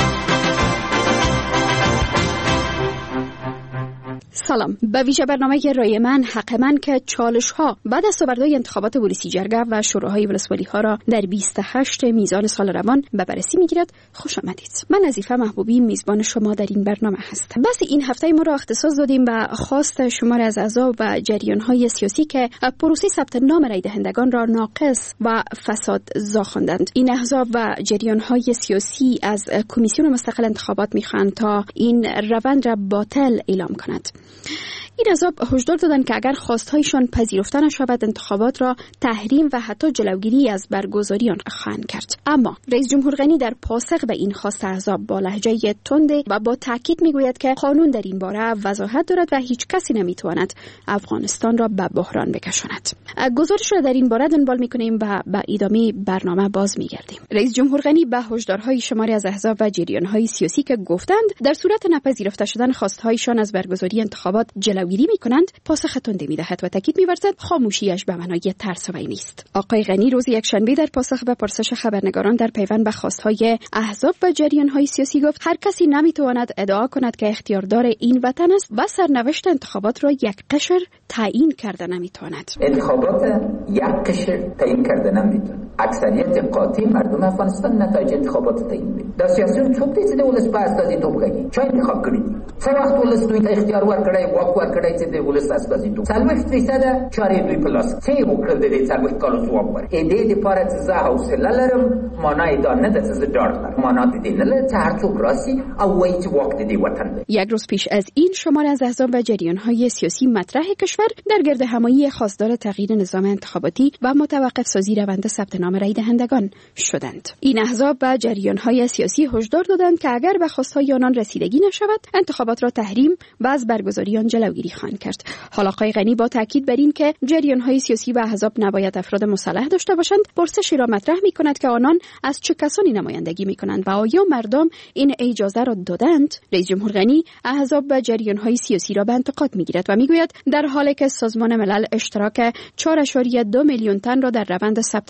سلام. به ویژه برنامه رای من حق من که چالش ها بعد از سوبردهای انتخابات ولسی جرگه و شوراهای ولسوالی ها را در 28 میزان سال روان به بررسی میگیرد. خوش آمدید. من نظیفه محبوبی میزبان شما در این برنامه هستم. بس این هفته ما را اختصاص دادیم به خواست شمار از اعضا و جریان های سیاسی که پروسه ثبت نام رای دهندگان را ناقص و فسادزا خواندند. این احزاب و جریان های سیاسی از کمیسیون مستقل انتخابات میخواهند تا این روند را باطل اعلام کند. این احزاب هشدار دادند که اگر خواستهایشان پذیرفته نشود انتخابات را تحریم و حتی جلوگیری از برگزاری آن خواهند کرد. اما رئیس جمهور غنی در پاسخ به این خواست احزاب با لهجه تند و با تاکید میگوید که قانون در این باره وضاحت دارد و هیچ کسی نمیتواند افغانستان را به بحران بکشاند. گزارش را در این باره دنبال میکنیم و به ادامه برنامه باز میگردیم. رئیس جمهور غنی به هشدارهای شماری از احزاب و جریانهای سیاسی که گفتند در صورت نپذیرفته شدن خواستهایشان از برگزاری انتخابات جلوگیری میکنند پاسخ تندی میدهد و تاکید می‌ورزد خاموشیش به معنای ترس‌آوری نیست. آقای غنی روز یکشنبه در پاسخ به پرسش خبرنگاران در پیوند به خواستهای احزاب و جریان‌های سیاسی گفت هر کسی نمیتواند ادعا کند که اختیاردار این وطن است و سرنوشت انتخابات را یک قشر تعیین کرده نمیتواند. انتخابات یک قشر تعیین کرده نمیتونه. اکثریت قاطع مردم افغانستان نتایج انتخابات تعیین می‌کنه. د سیاسيون څوک دي چې د ولس په استازیتوب کوي؟ چا انتخاب کړی؟ څه وخت ولس دوی ته اختیار ورکړی، واک ورکړی چې د ولس استازیتوب 40% چارې دوی په لاس کې وکړل د 40 کالو ځواب ور. اې دې لپاره چې زه حوصله لرم، معنی دا نه ده چې زه ډاډ لرم. معنا دې نه لري چې هر څوک راسي او وایي چې واک دې وطن دی. یک روز پیش از این شمار از احزاب و جریان‌های سیاسی مطرح کشور در گرد همایی خواستار تغییر نظام انتخاباتی و متوقف سازی روند ثبت نام رای دهندگان شدند. این احزاب و جریان‌های سیاسی هشدار دادند که اگر به خواستهای آنان رسیدگی نشود انتخابات را تحریم و از برگزاری آن جلوگیری خواهند کرد. حال آقای غنی با تاکید بر این که جریان‌های سیاسی و احزاب نباید افراد مسلح داشته باشند پرسشی را مطرح می‌کند که آنان از چه کسانی نمایندگی می‌کنند و آیا مردم این اجازه را دادند؟ رئیس جمهور غنی احزاب و جریان‌های سیاسی را به انتقاد می‌گیرد و می‌گوید در حالی که سازمان ملل اشتراک 4.2 میلیون تن را در روند ثبت نام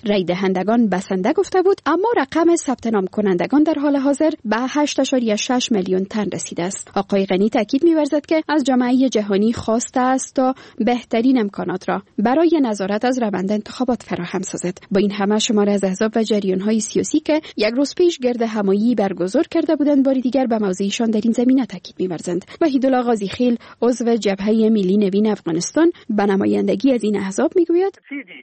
رای دهندگان بسنده گفته بود، اما رقم ثبت نام کنندگان در حال حاضر به 8.6 میلیون تن رسیده است. آقای غنی تاکید می‌ورزد که از جامعه جهانی خواسته است تا بهترین امکانات را برای نظارت از روند انتخابات فراهم سازد. با این همه شماره از احزاب و جریان‌های سیاسی که یک روز پیش گرد همایی برگزار کرده بودند بار دیگر به موضعشان در این زمینه تاکید می‌ورزند. وحیدالله غازیخیل عضو جبهه ملی نوین افغانستان به نمایندگی از این احزاب میگوید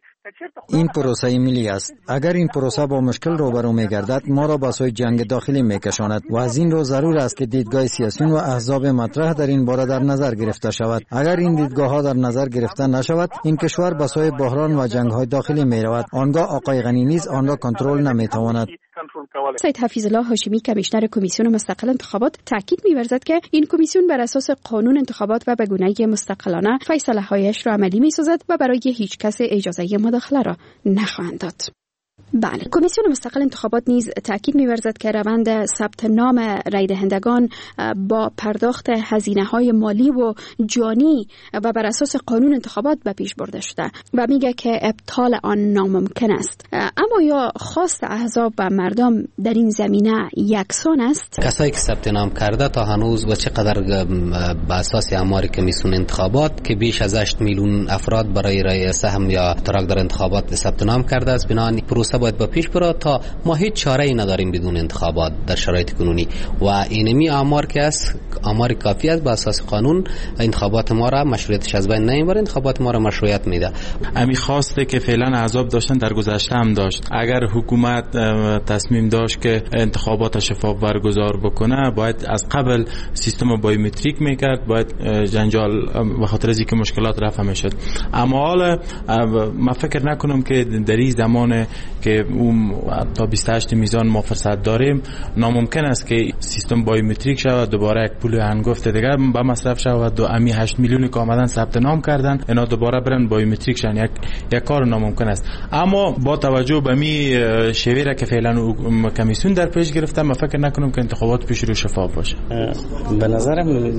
این پروسه ملی است. اگر این پروسه با مشکل روبرو می‌گردد ما را به سوی جنگ داخلی می‌کشاند و از این رو ضرور است که دیدگاه سیاسیون و احزاب مطرح در این باره در نظر گرفته شود. اگر این دیدگاه‌ها در نظر گرفته نشود این کشور به سوی بحران و جنگ‌های داخلی می‌رود. آنگاه آقای غنی نیز آن را کنترل نمی‌تواند. سید حفیظالله هاشمی کمیشنر کمیسیون مستقل انتخابات تاکید می‌ورزد که این کمیسیون بر اساس قانون انتخابات و به گونه‌ای مستقلانه فیصله‌هایش را عملی می‌سازد و برای هیچ کس اجازه مداخله را نخواهند داد. بله، کمیسیون مستقل انتخابات نیز تاکید می‌ورزد که روند ثبت نام رای دهندگان با پرداخت هزینه‌های مالی و جانی و بر اساس قانون انتخابات به پیش برده شده و میگه که ابطال آن ناممکن است. اما یا خواست احزاب و مردم در این زمینه یکسان است؟ کسایی که ثبت نام کرده تا هنوز و چقدر به اساس آمار کمیسیون انتخابات که بیش از 8 میلیون افراد برای رای سهم یا اشتراک در انتخابات ثبت نام کرده است، بنابراین پروسه باید با پیش بره تا ما هیچ چاره‌ای نداریم بدون انتخابات در شرایط کنونی و اینمی آمار که است آمار کافی است. با اساس قانون انتخابات ما را مشروعیتش از بین نمیبره، انتخابات ما را مشروعیت میده. امی خواسته که فعلا احزاب داشتن در گذشته هم داشت. اگر حکومت تصمیم داشت که انتخابات شفاف برگزار بکنه باید از قبل سیستم بایومتریک میکرد، باید جنجال به خاطر از اینکه مشکلات رفع میشد. اما حالا ما فکر نکنم که در این زمان که اون تا 28 میزان ما فرصت داریم ناممکن است که سیستم بایومتریک شود، دوباره یک پول هنگفت دیگر به مصرف شود و امی 8 میلیونی که آمدن ثبت نام کردن اینا دوباره برن بایومتریک شن، یک کار ناممکن است. اما با توجه به می شویره که فعلا کمیسیون در پیش گرفته ما فکر نکنم که انتخابات پیش رو شفاف باشه. به نظرم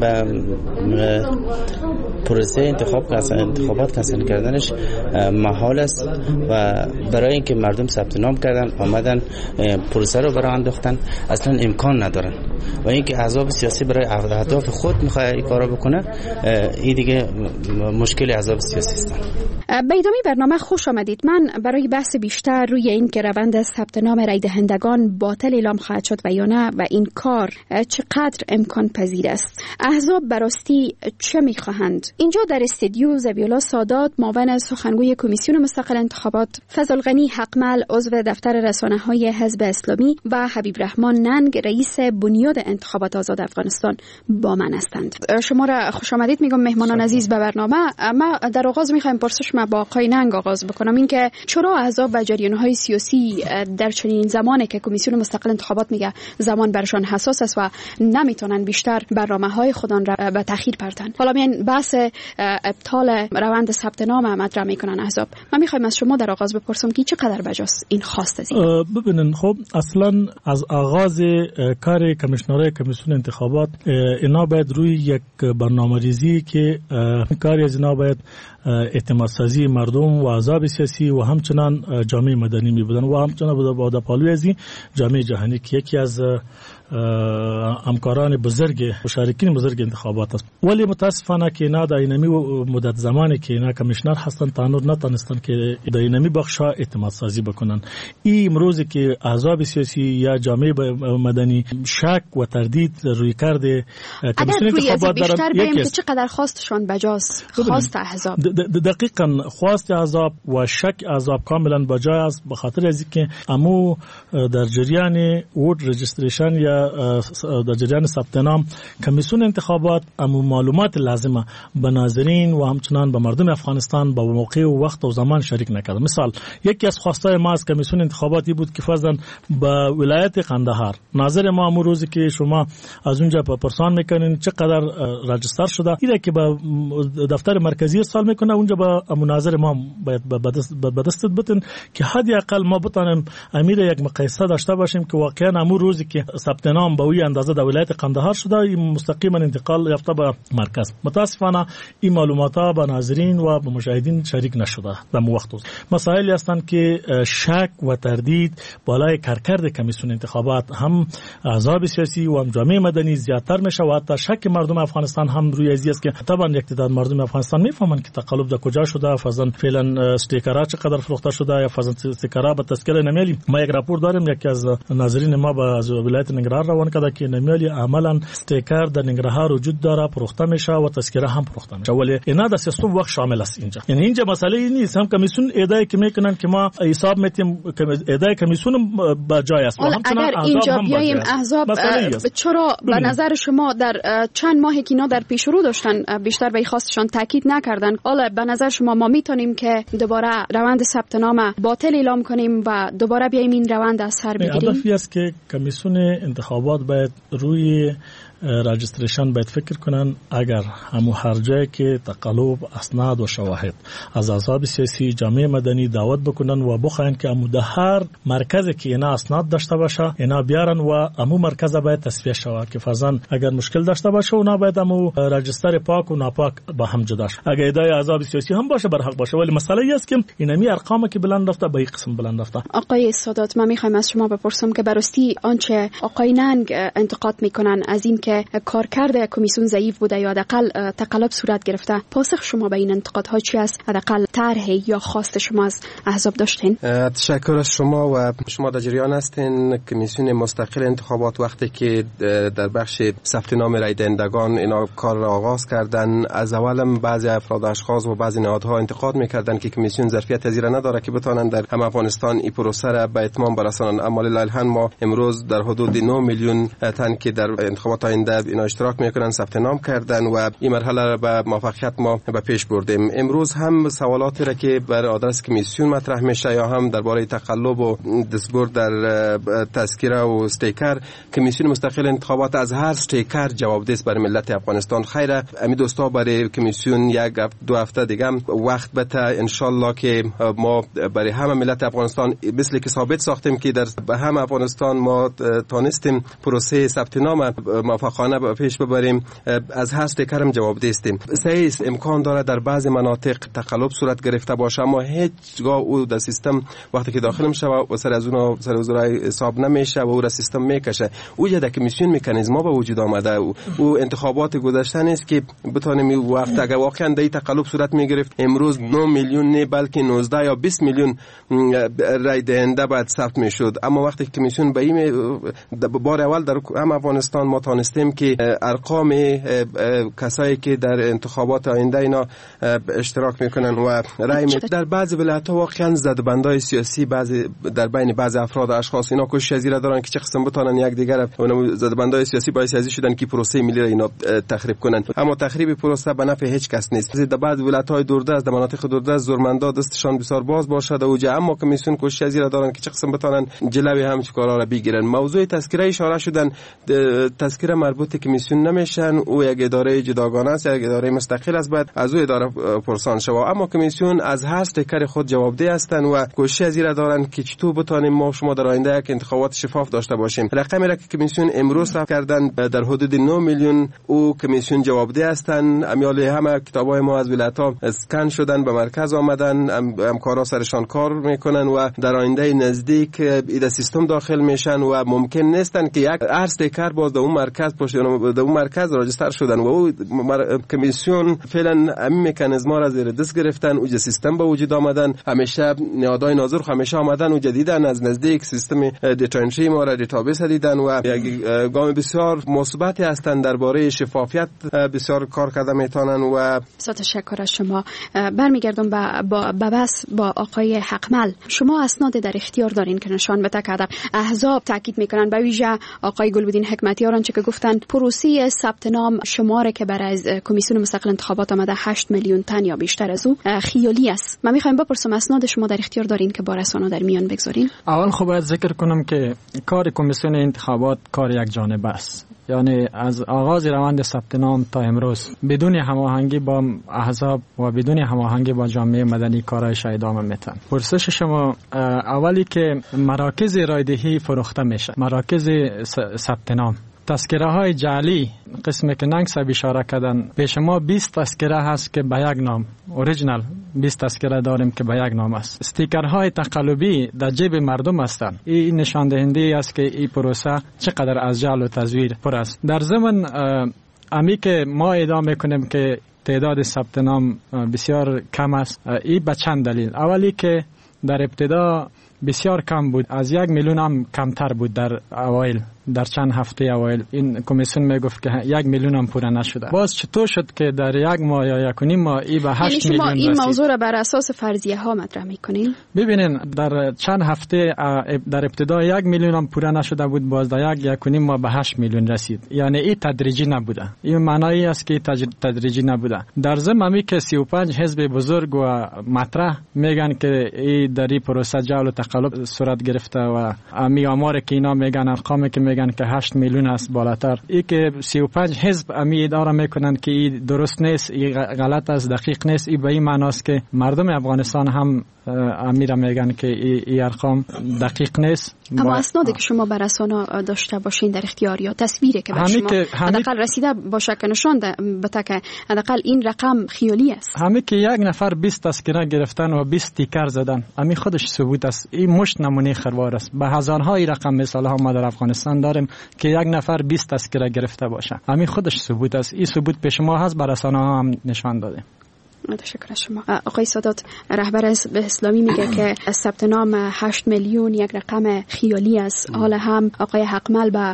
به پروسه انتخابات کنسل کردنش محال است و برای اینکه مردم ثبت نام کردن آمدن پروسه رو برای انداختن اصلا امکان ندارن و اینکه احزاب سیاسی برای اهداف خود میخواد این کارو بکنه این دیگه مشکل احزاب سیاسی است. به ادامه برنامه خوش آمدید. من برای بحث بیشتر روی این که روند ثبت نام رای دهندگان باطل اعلام خواهد شد و یا نه و این کار چقدر امکان پذیر است، احزاب براستی چه میخواهند؟ اینجا در استودیو ذبیحالله سادات معاون سخنگوی کمیسیون مستقل انتخابات، فضل غنی حقمل عضو دفتر رسانه‌های حزب اسلامی و حبیب رحمان ننگ رئیس بنیاد انتخابات آزاد افغانستان با من هستند. شما را خوش آمدید میگم مهمانان عزیز به برنامه. ما در آغاز میخوایم پرسش با آقای ننگ آغاز بکنم، اینکه چرا احزاب و جریان‌های سیاسی در چنین زمانی که کمیسیون مستقل انتخابات میگه زمان برشان حساس است و نمیتونن بیشتر برنامه‌های خودان را به تأخیر پرتن، حالا میان بحث ابطال روند ثبت نام مطرح میکنن احزاب. من میخوایم از شما در آغاز بپرسم که چقدر بجاست این خواست از این؟ ببینن خب اصلا از آغاز کار کمیشنرای کمیسیون انتخابات اینا باید روی یک برنامه‌ریزی که کاری از اینا باید اعتماد سازی مردم و احزاب سیاسی و همچنان جامعه مدنی می بودن و همچنان با پالوی از جامعه جهانی که یکی از همکاران بزرگ مشارکین بزرگ انتخابات است. ولی متاسفانه که اینا در اینمی مدت زمانی که اینا کمیشنر هستن تانور نتونستن که در اینمی بخشا اعتماد سازی بکنن. این امروز که احزاب سیاسی یا جامعه مدنی شک و تردید روی کرده کمیسیون انتخابات دارن، یکی که چقدر خواستشان بجاست، خواست احزاب دقیقاً خواست احزاب و شک احزاب کاملا بجای است، به خاطر از اینکه امو در جریان ووت رجستریشن یا در جریان ثبت نام کمیسیون انتخابات امو معلومات لازمه به ناظرین و همچنان به مردم افغانستان با موقع و وقت و زمان شریک نکرد. مثال یکی از خواستای ما از کمیسیون انتخاباتی بود که فرضاً به ولایت قندهار ناظر ما امو روزی که شما از اونجا پرسان میکنین چقدر رجستر شده، اینه که به دفتر مرکزی ارسال میکنه، اونجا با مناظر ما باید به دست بتن که حداقل ما بتونیم امیر یک مقایسه داشته باشیم که واقعا امو روزی که ثبت نام به وی اندازه در ولایت قندهار شده، مستقیما انتقال یافته به مرکز. متاسفانه این معلومات ها به ناظرین و به مشاهدین شریک نشده. در وقت مسائلی هستند که شک و تردید بالای کارکرد کمیسیون انتخابات هم احزاب سیاسی و هم جامعه مدنی زیادتر میشه و حتی شک مردم افغانستان هم روی ازی است که طبعا یک تعداد مردم افغانستان میفهمند که تقلب در کجا شده، فعلا فعلا استیکرها چقدر فروخته شده یا فعلا استیکرها به تذکره نمیلی. ما یک راپور داریم، یکی از ناظرین ما به ولایت ننگرهار روان کرده که نمیلی عملا استیکر در ننگرهار وجود داره، فروخته میشه و تذکره هم فروخته میشه، ولی اینا در سیستم وقت شامل است اینجا. یعنی اینجا مسئله نیست، هم کمیسیون ادعای که میکنن که ما حساب میتیم، ادعای کمیسیون با جای است. اگر اینجا بیایم احزاب چرا به نظر شما در چند ماهی که اینا در پیش رو داشتن بیشتر به خواستشان تاکید نکردن؟ حالا به نظر شما ما میتونیم که دوباره روند ثبت نام باطل اعلام کنیم و دوباره بیایم این روند از سر بگیریم؟ هدفی است که کمیسیون انتخابات باید روی راجستریشن باید فکر کنن اگر همو هر جایی که تقلب اسناد و شواهد از احزاب سیاسی جامعه مدنی دعوت بکنن و بخواین که همو ده هر مرکزی که اینا اسناد داشته باشه اینا بیارن و همو مرکز باید تصفیه شود که فرضاً اگر مشکل داشته باشه اونا باید همو راجستر پاک و ناپاک با هم جدا شه. اگر ادعای احزاب سیاسی هم باشه بر حق باشه، ولی مسئله ای است که اینمی ارقامی که بلند رفته به این قسم بلند رفته. آقای سادات، من میخوایم از شما بپرسم که براستی آنچه آقای ننگ انتقاد میکنن از این که کارکرد کمیسیون ضعیف بوده یا حداقل تقلب صورت گرفته، پاسخ شما به این انتقادها چی است؟ حداقل طرح یا خواست شما از احزاب داشتین؟ تشکر از شما و شما در جریان هستین. کمیسیون مستقل انتخابات وقتی که در بخش ثبت نام رای دهندگان اینا کار را آغاز کردن، از اولم بعضی افراد اشخاص و بعضی نهادها انتقاد میکردن که کمیسیون ظرفیت پذیر نداره که بتونن در هم افغانستان این پروسه را به اتمام برسانن. اما للحال ما امروز در حدود 9 میلیون تن که در انتخابات آینده اینا اشتراک میکنن ثبت نام کردن و این مرحله را به موفقیت ما به پیش بردیم. امروز هم سوالاتی را که بر آدرس کمیسیون مطرح میشه یا هم درباره تقلب و دستبرد در تذکره و استیکر، کمیسیون مستقل انتخابات از هر استیکر جوابدهی است برای ملت افغانستان. خیره امی دوستا برای کمیسیون یک دو هفته دیگه وقت بده ان شاء الله که ما برای همه ملت افغانستان مثل که ثابت ساختیم که در همه افغانستان ما تانستیم پروسه ثبت نام موفقانه به پیش ببریم، از هر استیکر هم جوابدهی هستیم. صحیح امکان داره در بعضی مناطق تقلب صورت گرفته باشه، اما هیچگاه او در سیستم وقتی که داخل میشه و سر از اون سر از حساب نمیشه و او را سیستم میکشه. او یه کمیسیون مکانیزم به وجود آمده. او انتخابات گذشته نیست که بتونیم وقت اگر واقعا در تقلب صورت میگرفت امروز 9 میلیون نه بلکه 19 یا 20 میلیون رای دهنده بعد ثبت میشد. اما وقتی کمیسیون به این بار اول در هم افغانستان ما تانستیم که ارقام کسایی که در انتخابات آینده اینا اشتراک میکنن و رای در بعضی ولایت‌ها واقعا زدبندای سیاسی در بین بعضی افراد و اشخاص اینا کوشش از دارن که چه قسم بتونن یک دیگر اون زدبندای سیاسی باعث ازی شدن که پروسه ملی را اینا تخریب کنن. اما تخریب پروسه به نفع هیچ کس نیست. در بعضی ولایت‌های دوردست در مناطق دوردست زورمندا دستشان بسیار باز باشد و اما کمیسیون کوشش از دارن که چه قسم بتونن جلوی همین کارا را بگیرن. موضوع تذکره اشاره شدن، تذکره مربوط کمیسیون نمیشن، او یک اداره جداگانه است، یک اداره مستقل است، باید از او اداره پرسان شود. اما کمیسیون از هر استیکر خود جوابدهی هستند و کوشش از دارن که چطور بتونیم ما شما در آینده یک انتخابات شفاف داشته باشیم. رقمی را که کمیسیون امروز ثبت کردن در حدود 9 میلیون او کمیسیون جوابده هستند. امیال همه کتابای ما از ولایت‌ها اسکن شدن به مرکز آمدن، همکارا سرشان کار میکنن و در آینده نزدیک این سیستم داخل میشن و ممکن نیستن که یک استیکر باز در اون مرکز پشت در اون مرکز راجستر شدن و او کمیسیون فعلا همین مکانیزما را زیر دست گرفتن. او سیستم به وجود آمدن، همیشه نهادهای ناظر همیشه آمدن و جدیدن از نزدیک سیستم دیتا انتری ما را دیتابیس دیدن و یک گام بسیار مثبتی هستند درباره شفافیت بسیار کار کرده میتونن. و تشکر از شما. برمیگردم به بحث با آقای حقمل. شما اسناد در اختیار دارین که نشان بده که احزاب تاکید میکنن، به ویژه آقای گلبدین حکمتیار آنچه که گفت گفتن پروسه ثبت نام شماره که برای کمیسیون مستقل انتخابات آمده 8 میلیون تن یا بیشتر از او خیالی است. من میخوایم بپرسم اسناد شما در اختیار دارین که با رسانه در میان بگذارین؟ اول خب باید ذکر کنم که کار کمیسیون انتخابات کار یک جانبه است. یعنی از آغاز روند ثبت نام تا امروز بدون هماهنگی با احزاب و بدون هماهنگی با جامعه مدنی کارایش ادامه میتن. پرسش شما اولی که مراکز رایدهی فروخته میشه، مراکز ثبت نام، تذکره های جعلی قسمی که ننگ سب اشاره کردن، پیش ما 20 تذکره هست که به یک نام اوریجینال 20 تذکره داریم که به یک نام است. استیکر های تقلبی در جیب مردم هستند. این نشان دهنده است که این پروسه چقدر از جعل و تزویر پر است. در ضمن امی که ما ادعا میکنیم که تعداد ثبت نام بسیار کم است، این به چند دلیل. اولی که در ابتدا بسیار کم بود، از 1 میلیون هم کمتر بود در اوایل، در چند هفته اوایل این کمیسیون میگفت که 1 میلیون هم پوره نشده. باز چطور شد که در 1 ماه یا 1.5 ماه ای به 8 میلیون رسید؟ این موضوع را بر اساس فرضیه ها مطرح میکنین؟ ببینین در چند هفته در ابتدا 1 میلیون هم پوره نشده بود، باز در 1.5 ماه به 8 میلیون رسید. یعنی این تدریجی نبوده. این معنایی است که تدریجی نبوده. در ضمن که 35 حزب بزرگ و مطرح میگن که این در این پروسه جعل و تقلب صورت گرفته و امی آمار که اینا میگن، ارقامی که میگن که 8 میلیون است بالاتر، ای که 35 حزب امی ادعا میکنن که این درست نیست، این غلط است، دقیق نیست. این به این معنی است که مردم افغانستان هم امیر میگن که این ارقام دقیق نیست. اما اسنادی که شما بر رسانه داشته باشین در اختیار یا تصویری که بر شما حداقل رسیده باشه که نشان بده که حداقل این رقم خیالی است. همین که یک نفر 20 تذکره گرفتن و 20 تیکر زدن، همین خودش ثبوت است. این مشت نمونه خروار است. به هزارها رقم مثال ها ما در افغانستان داریم که یک نفر 20 تذکره گرفته باشه. همین خودش ثبوت است. این ثبوت پیش ما هست، بر رسانه ها هم نشان داده. تشکر از شما. آقای سادات، رهبر حزب اسلامی میگه که ثبت نام 8 میلیون یک رقم خیالی است. حالا هم آقای حقمل به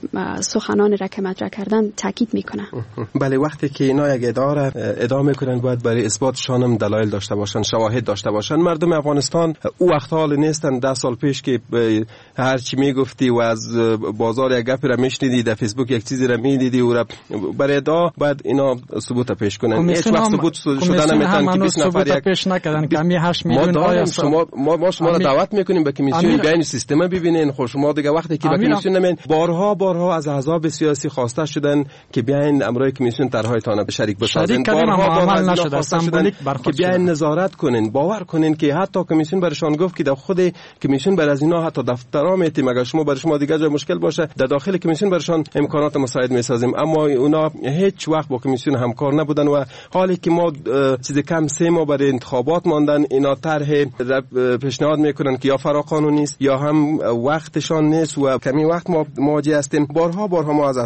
سخنان را که مطرح کردن تاکید میکنه. بله، وقتی که اینا یک ادعا میکنن باید برای اثباتشان هم دلایل داشته باشن، شواهد داشته باشن. مردم افغانستان او وقت حال نیستن 10 سال پیش که هر چی میگفتی و از بازار یک گپی را میشنیدی، در فیسبوک یک چیزی را میدیدی و برای ادعا باید اینا ثبوت پیش کنن. هیچ وقت ثبوت شدن نمیتن که 20 نفر یک پیش نکردن که همین 8 میلیون آیا شما را دعوت میکنیم به کمیسیون بین سیستم ببینین. خود شما دیگه وقتی که به کمیسیون نمین، بارها از احزاب سیاسی خواسته شدن که بیاین امرای کمیسیون طرحهای تان به شریک بسازن. بارها نشده سمبولیک که بیاین نظارت کنین. باور کنین که حتی کمیسیون برشان گفت که در خود کمیسیون بر از اینا حتی دفترا میتیم، اگر شما بر شما دیگه جای مشکل باشه در داخل کمیسیون برشان امکانات مساعد میسازیم. اما اونا هیچ وقت با کمیسیون همکار نبودن و حالی که ما چیز کم 3 ماه برای انتخابات ماندن، اینا طرح پیشنهاد میکنن که یا فرا قانونی است یا هم وقتشان نیست و کمی وقت ما مواجه هستیم. بارها ما از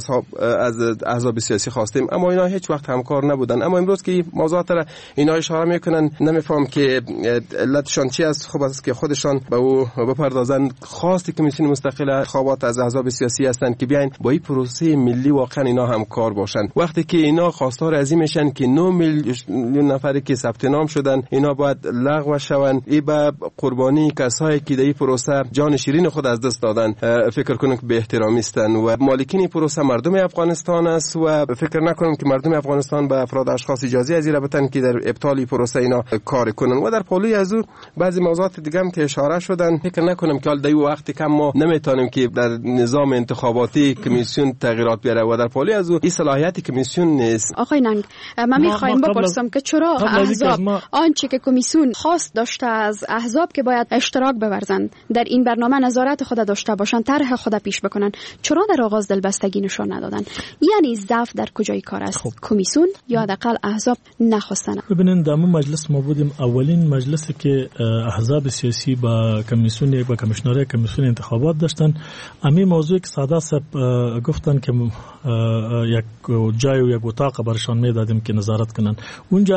احزاب سیاسی خواستیم اما اینا هیچ وقت همکار نبودن. اما امروز که موضوعات را اینا اشاره میکنن، نمیفهم که علتشان چی است. خوب است که خودشان به او بپردازن. خواست کمیسیون مستقل انتخابات از احزاب سیاسی هستند که بیاین با این پروسه ملی واقعا اینا همکار باشن. وقتی که اینا خواستار عظیم میشن که 9 میلیون نفری که ثبت نام شدن اینا باید لغو شوند، ای به قربانی کسایی که در این پروسه جان شیرین خود از دست دادن فکر کنم که به احترامی هستند و مالکین این پروسه مردم افغانستان است و فکر نکنم که مردم افغانستان به افراد اشخاص اجازه از این بدن که در ابطال این پروسه اینا کار کنن. و در پالوی از او بعضی موضوعات دیگه هم که اشاره شدن، فکر نکنم که در این وقتی کم ما نمیتونیم که در نظام انتخاباتی کمیسیون تغییرات بیاره و در پالوی از او این صلاحیت کمیسیون نیست. آقای ننگ، من میخوایم بپرسم که چرا احزاب آنچه که کمیسیون خواست داشته از احزاب که باید اشتراک بورزند در این برنامه نظارت خود داشته باشند، طرح خود پیش بکنن، چرا در آغاز دلبستگی نشان ندادن؟ یعنی ضعف در کجای کار است؟ کمیسیون یا حداقل احزاب نخواستن؟ ببینید در مجلس ما بودیم، اولین مجلسی که احزاب سیاسی با کمیسیون با کمیشنر کمیسیون انتخابات داشتن، همین موضوعی که ساده صاحب گفتن که یک جای و یک اتاق برشان میدادیم که نظارت کنن. اونجا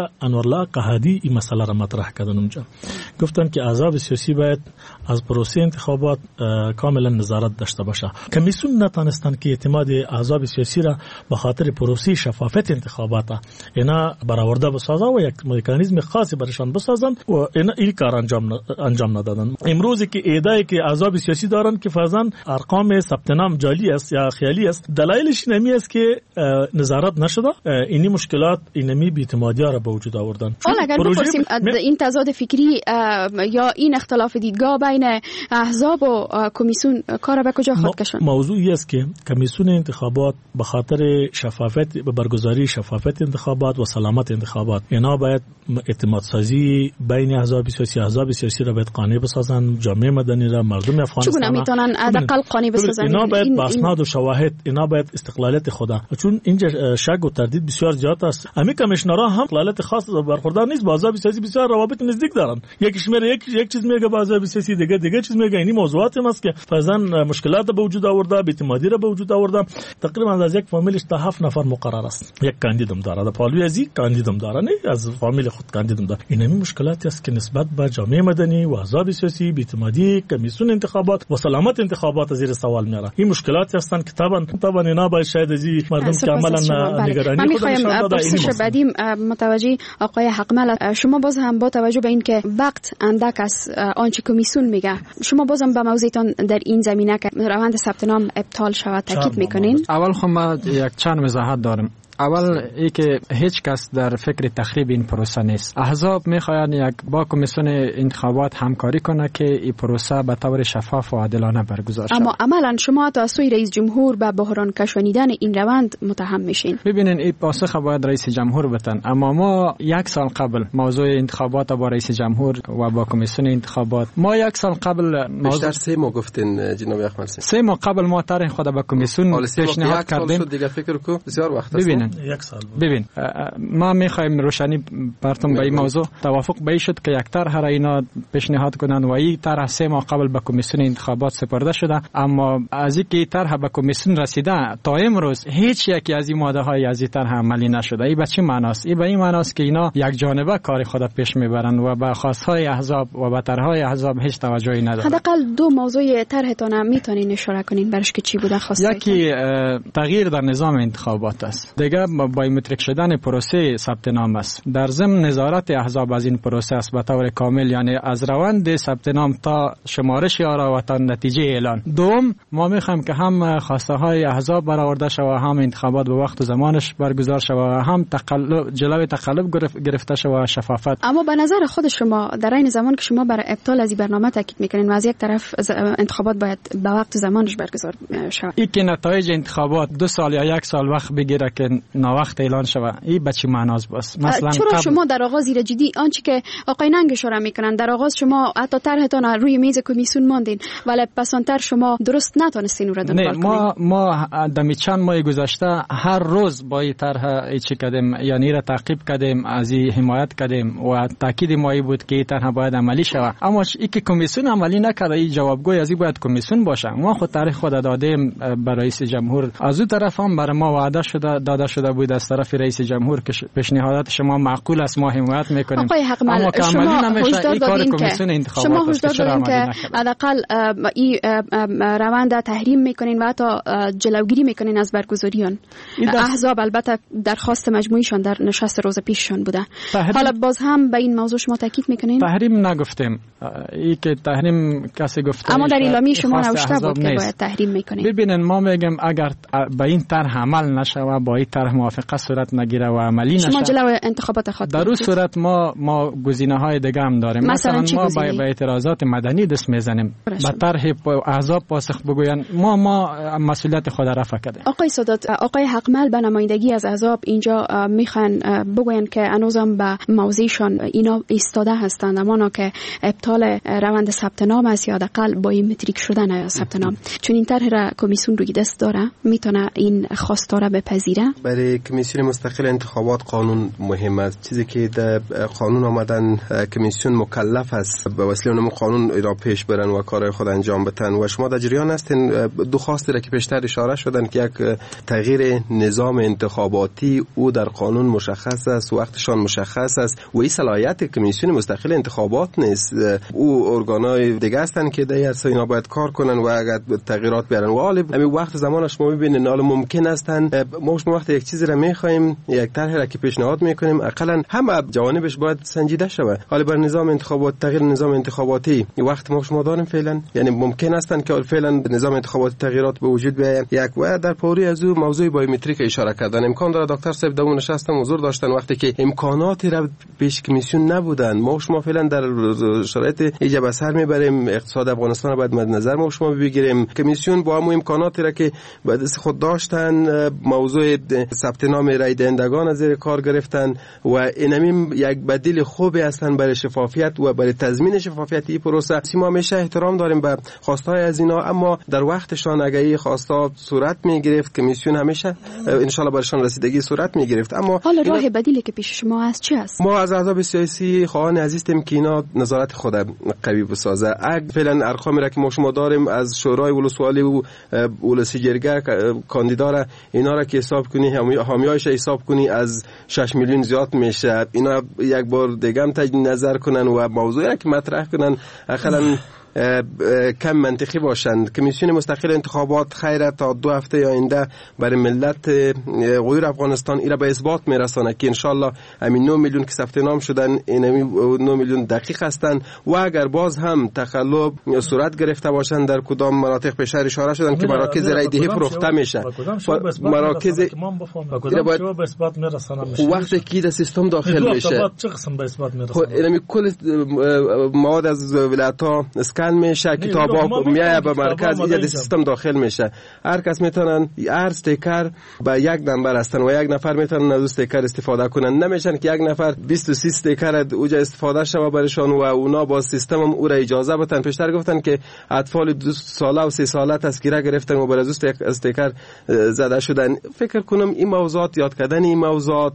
انورالله قحادی این مسئله را مطرح کردن اونجا. گفتن که احزاب سیاسی باید از پروسه انتخابات کاملا نظارت داشته باشه. کمیسیون نتونستن که اعتماد احزاب سیاسی را به خاطر پروسه شفافیت انتخابات اینا برآورده بسازن و یک مکانیزم خاصی برشان بسازن و این کار انجام ندادن. امروزی که ایده که احزاب سیاسی دارن که فرضاً ارقام ثبت نام جعلی است یا خیالی است، دلایلش اینمی است که نظارت نشده. اینی مشکلات اینمی بی‌اعتمادی را به وجود آوردن. اگر بپرسیم این تضاد فکری یا این اختلاف دیدگاه بین احزاب و کمیسیون کار به کجا خود کشاند؟ موضوعی است که کمیسیون انتخابات به خاطر شفافیت به برگزاری شفافیت انتخابات و سلامت انتخابات اینا باید اعتماد سازی بین احزاب سیاسی را باید قانع بسازن، جامعه مدنی را، مردم افغانستان چگونه میتونن حداقل قانع بسازن؟ اینا باید با اسناد و شواهد، اینا باید استقلالیت خدا، چون اینجا شک و تردید بسیار زیاد است. همین کمیشنرها هم استقلالیت خاص برخوردار نیست، با احزاب سیاسی بسیار روابط نزدیک دارن. یکیش میره یک چیز میگه، با احزاب سیاسی دیگه چیز میگه. این موضوعات است که فرضاً مشکلات به وجود آورده، بی‌اعتمادی را به وجود آورده. تقریبا از یک فامیلش تا 7 نفر مقرر است، یک کاندیدم داره، در پالوی از یک کاندیدم داره، نه از فامیل خود کاندیدم داره. این همین مشکلاتی است که نسبت به جامعه مدنی و احزاب سیاسی، بی‌اعتمادی کمیسیون انتخابات و سلامت انتخابات زیر سوال میاره. این مشکلاتی هستند که طبعا اینا باید شاید از مردم که عملاً نگرانی خودشون داده. این بعدی متوجه آقای حقمل، شما باز هم با توجه به اینکه وقت اندک است آنچه کمیسیون میگه، شما بازم به موضوعتان در این زمینه که روند ثبت نام ابطال شود تاکید میکنین؟ اول خب ما یک چند وضاحت دارم. اول ای که هیچ کس در فکر تخریب این پروسه نیست. احزاب میخواین با کمیسیون انتخابات همکاری کنه که این پروسه به طور شفاف و عادلانه برگزار شود. اما عملا شما تا سوی رئیس جمهور به بحران کشانیدن این روند متهم میشین. ببینین این پاسخ باید رئیس جمهور بدن، اما ما 1 سال قبل موضوع انتخابات با رئیس جمهور و با کمیسیون انتخابات ما 1 سال قبل بیشتر 3 ماه گفتین جناب احمد 3 ماه قبل ما طرح خود به کمیسیون پیشنهاد کردیم. دیگه فکر کو بسیار وقت است. ببین ما میخوایم روشنی براتون به این موضوع توافق به شد که یک طرح را اینا پیشنهاد کنن و این طرح 3 ماه قبل به کمیسیون انتخابات سپرده شده، اما از اینکه طرح به کمیسیون رسیده تا امروز هیچ یکی از این ماده های از این طرح عملی نشده. این به چه معناست؟ این به این معناست که اینا یک جانبه کار خود پیش میبرن و به خواستهای احزاب و به طرحهای احزاب هیچ توجهی ندارن. حداقل 2 موضوع طرحتان میتونین اشاره کنین برش که چی بوده خواسته؟ یکی تغییر در نظام انتخابات است، دیگه بایومتریک شدن پروسه ثبت نام است. در ضمن نظارت احزاب از این پروسه است به طور کامل، یعنی از روند ثبت نام تا شمارش آرا و تا نتیجه اعلان. دوم ما میخوایم که هم خواسته های احزاب برآورده شود، هم انتخابات به وقت و زمانش برگزار شود، هم جلوی تقلب گرفته شود، شفافیت. اما به نظر خود شما در این زمان که شما برای ابطال از این برنامه تاکید میکنین و از یک طرف انتخابات باید به وقت و زمانش برگزار شود، این که نتایج انتخابات 2 سال یا 1 سال وقت بگیره که وقت اعلان شود، این به چه معناست؟ بس مثلا چرا شما در آغاز زیر جدی آنچه که آقای ننگ اشاره میکنن در آغاز شما حتی طرحتان روی میز کمیسیون ماندین ولی پسانتر شما درست نتونستین رو دنبال کنین؟ ما دمی چند ماه گذشته هر روز با این طرح چی کردیم، یعنی را تعقیب کردیم، از این حمایت کردیم و تاکید ما بود که این طرح باید عملی شود. اما این که کمیسیون عملی نکرده، این جوابگوی از این باید کمیسیون باشه. ما خود طرح خود دادیم به رئیس جمهور، از اون طرف هم برای ما وعده داده شده بود از طرف رئیس جمهور که پیشنهادات شما معقول است، ما حمایت میکنیم. آقای حقمل شما هشدار دادین که حداقل این روند تحریم میکنین و حتی جلوگیری میکنین از برگزاری آن. احزاب البته درخواست مجموعیشان در نشست روز پیششان بوده. حالا باز هم به این موضوع شما تاکید میکنین؟ تحریم نگفتیم، این که تحریم کسی گفته، اما در اعلامیه شما نوشته بود که باید تحریم میکنین. ببینن ما میگم اگر به این طرح عمل نشه و با این طرح موافقه صورت نگیره و عملی نشه، شما جلو انتخابات خود در اون صورت ما گزینه‌های دیگه هم داریم. مثلا ما با اعتراضات مدنی دست میزنیم، به طرح احزاب پاسخ بگوین، ما مسئولیت خود رفع کردیم. آقای سادات، آقای حقمل به نمایندگی از احزاب اینجا میخوان بگوین که هنوزم به موضعشان اینا ایستاده هستند، اما که ابطال روند ثبت نام است یا حداقل بایومتریک شدن ثبت نام. چون این طرح را کمیسیون روی دست داره، میتونه این خواسته را بپذیره. برای کمیسیون مستقل انتخابات قانون مهم است. چیزی که در قانون آمدن کمیسیون مکلف است به وسیله اون قانون را پیش برن و کار خود انجام بدن و شما در جریان هستین. دو خواستی را که پیشتر اشاره شدن که یک تغییر نظام انتخاباتی او در قانون مشخص است، وقتشان مشخص است و این صلاحیت کمیسیون مستقل انتخابات نیست. او ارگانای دیگه هستن که در اینا باید کار کنن و اگر تغییرات بیارن و حالا همین وقت زمانش شما ببینید حالا ممکن هستن ما وقتی یک چیزی را میخوایم یک طرحی را که پیشنهاد میکنیم اقلا همه جوانبش باید سنجیده شود. حالا بر نظام انتخابات تغییر نظام انتخاباتی وقت ما شما داریم فعلا، یعنی ممکن هستن که فعلا نظام انتخاباتی تغییرات به وجود بیاید. یک و در پوری از او موضوع بایومتریک اشاره کردن امکان داره. دکتر صاحب دوم نشستم حضور داشتن وقتی که امکاناتی را پیش کمیسیون نبودن. ما شما فعلا در شرایط ایجاب اثر میبریم، اقتصاد افغانستان باید مد نظر ما شما بگیریم. کمیسیون با همون امکاناتی را که به دست خود داشتن موضوع ثبت نام رای دهندگان زیر کار گرفتن و اینم یک بدیل خوبی هستن برای شفافیت و برای تضمین شفافیت این پروسه. ما همیشه احترام داریم به خواستهای از اینا، اما در وقتشان اگه این خواستا صورت میگرفت کمیسیون همیشه ان شاء الله برشان رسیدگی صورت میگرفت. اما حالا راه بدیلی که پیش شما هست چی است؟ ما از احزاب سیاسی خواهان عزیزیم که اینا نظارت خود قوی بسازه. فعلا ارقامی را که ما شما داریم از شورای ولسوالی و ولسی جرگه کاندیدا را اینا را که حساب کنی حامیایش حساب کنی از 6 میلیون زیاد میشه. اینا یک بار دیگه هم تجدید نظر کنن و موضوعی را که مطرح کنن اخلاً کم منطقی باشند. کمیسیون مستقل انتخابات خیره تا 2 هفته آینده برای ملت غیر افغانستان ایرا به اثبات میرسانه که انشالله همین 9 میلیون که ثبت نام شدن این 9 میلیون دقیق هستند و اگر باز هم تخلف صورت گرفته باشند در کدام مناطق به شهر اشاره شدن که مراکز رای دهی فروخته میشه. مراکز وقتی که در سیستم داخل میشه اینمی کل مواد از ولایت‌ها اسکن میشه، کتابا میایه به مرکز اینجا سیستم داخل میشه. هر کس میتونن هر استیکر با یک نمبر هستن و یک نفر میتونن از استیکر استفاده کنن. نمیشن که یک نفر 23 استیکر اوجا استفاده شوه برشان و اونا با سیستم هم او را اجازه بدن. پیشتر گفتن که اطفال 2 ساله و 3 ساله تذکره گرفتن و بر از استیکر زده شدن. فکر کنم این موضوعات یاد کردن این موضوعات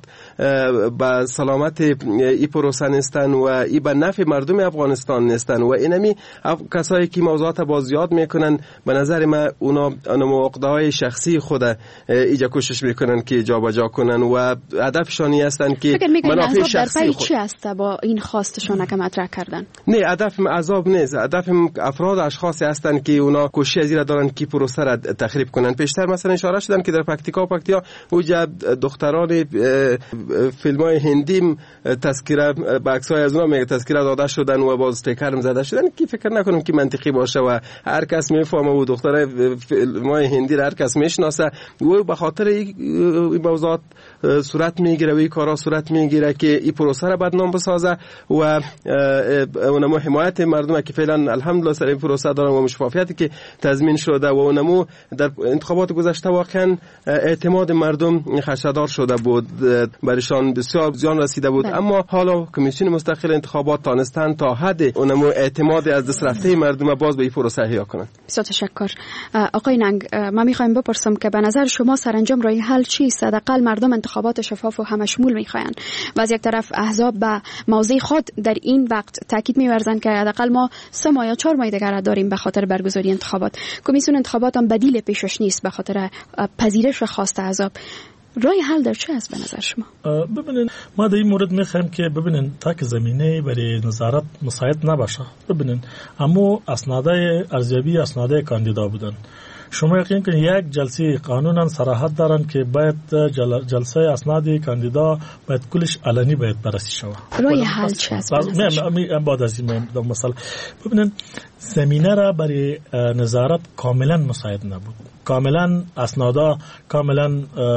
با سلامت این پروسه نیستن و این به نفع مردم افغانستان نیستن و اینمی کسایی که موضوعات باز یاد میکنن به نظر من اونا عقده‌های شخصی خود ایجا کوشش میکنن که جابجا کنن و هدفشانی هستن که منافع شخصی خود. چی است با این خواستشون که مطرح کردن؟ نه هدف عذاب نیست، هدف افراد اشخاصی هستن که اونا کوشش ازی را دارن که پروسه را تخریب کنن. پیشتر مثلا اشاره شدن که در پکتیکا اوجا دختران فیلم‌های هندی تذکره به عکسای از اونا میگه تذکره داده شدن و باز استیکر زده شدن که فکر نکنم که منطقی باشه و هر کس میفهمه و دختره فیلم‌های هندی را هر کس میشناسه و به خاطر این موضوعات صورت میگیره و این کارا صورت میگیره که این پروسه را بدنام بسازه و اونمو حمایت مردم که فعلا الحمدلله سر این پروسه دارن و شفافیتی که تضمین شده و اونمو در انتخابات گذشته واقعا اعتماد مردم خدشه‌دار شده بود، برشان بسیار زیان رسیده بود. اما حالا کمیسیون مستقل انتخابات تانستن تا حد اونمو اعتماد از دست رفته مردم باز به این پروسه احیا کنن. بسیار تشکر. آقای ننگ، ما میخوایم بپرسم که به نظر شما سرانجام راه حل چیست؟ حداقل مردم انتخابات شفاف و همشمول میخواین و از یک طرف احزاب به موضع خود در این وقت تاکید می‌ورزند که حداقل ما 3 ماه یا 4 ماه دیگر داریم به خاطر برگزاری انتخابات. کمیسیون انتخابات هم بدیل پیشش نیست به خاطر پذیرش خواست احزاب. راه حل در چه است به نظر شما؟ ببینین ما در این مورد میخوایم که ببینین تا که زمینه برای نظارت مساعد نباشه. ببینین اما اسنادهای ارزیابی اسنادهای کاندیدا بودن. شما یقین کنید یک جلسه قانونا صراحت دارن که باید جلسه اسناد کاندیدا باید کلش علنی باید بررسی شود. راه حل چه است؟ بعد از این مسئله ببینین زمینه را برای نظارت کاملا مساعد نبود. کاملا اسنادا کاملا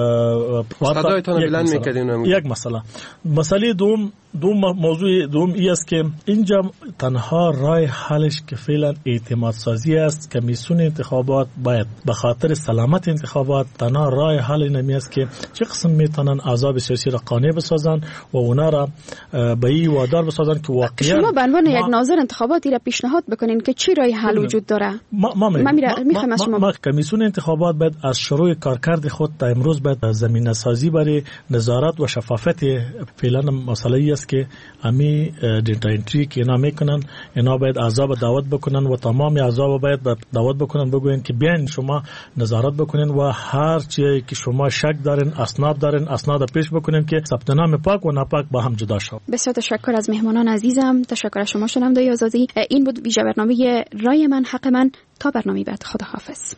یک مسئله دوم موضوع دوم ای است که اینجا تنها راه حلش که فعلا اعتماد سازی است. کمیسیون انتخابات باید به خاطر سلامت انتخابات تنها راه حل این است که چه قسم میتونن احزاب سیاسی را قانع بسازن و اونا را به این وادار بسازن که واقعا شما به عنوان یک ناظر انتخاباتی را پیشنهاد بکنین که چی راه حل وجود داره. ما کمیسیون انتخابات باید از شروع کارکرد خود تا امروز باید زمینه سازی برای نظارت و شفافیت. فعلا مسئله ای است که امی دیتا انتری که اینا میکنن، اینا باید احزاب دعوت بکنن و تمام احزاب باید دعوت بکنن، بگوین که بیاین شما نظارت بکنین و هر چیزی که شما شک دارین، اسناد دارین، اسناد پیش بکنین که ثبت نام پاک و ناپاک با هم جدا شود. بسیار تشکر از مهمانان عزیزم. تشکر از شما شنونده آزادی. این بود ویژه برنامه رای من حق من. تا برنامه بعد، خداحافظ.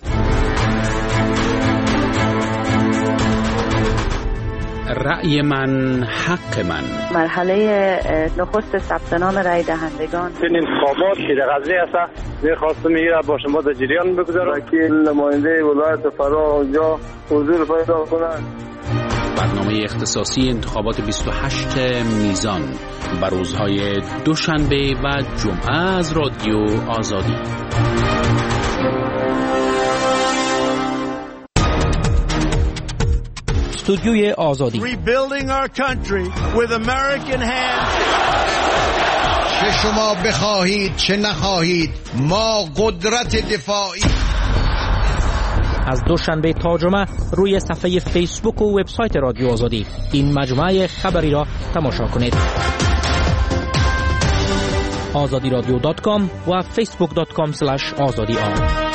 رأی من حق من. مرحله نخست ثبت نام رای دهندگان. این انتخابات که در قضیه است می‌خواستم میگه با شما در جریان بگذارم که نماینده ولایت فرا اونجا حضور پیدا کنند. برنامه اختصاصی انتخابات 28 میزان بر روزهای دوشنبه و جمعه از رادیو آزادی. استودیوی آزادی. Rebuilding our country with American hands. چه شما بخواهید چه نخواهید ما قدرت دفاعی. از دوشنبه تا جمعه روی صفحه فیسبوک و وبسایت رادیو آزادی این مجموعه خبری را تماشا کنید. azadiradyo.com و facebook.com/azadi.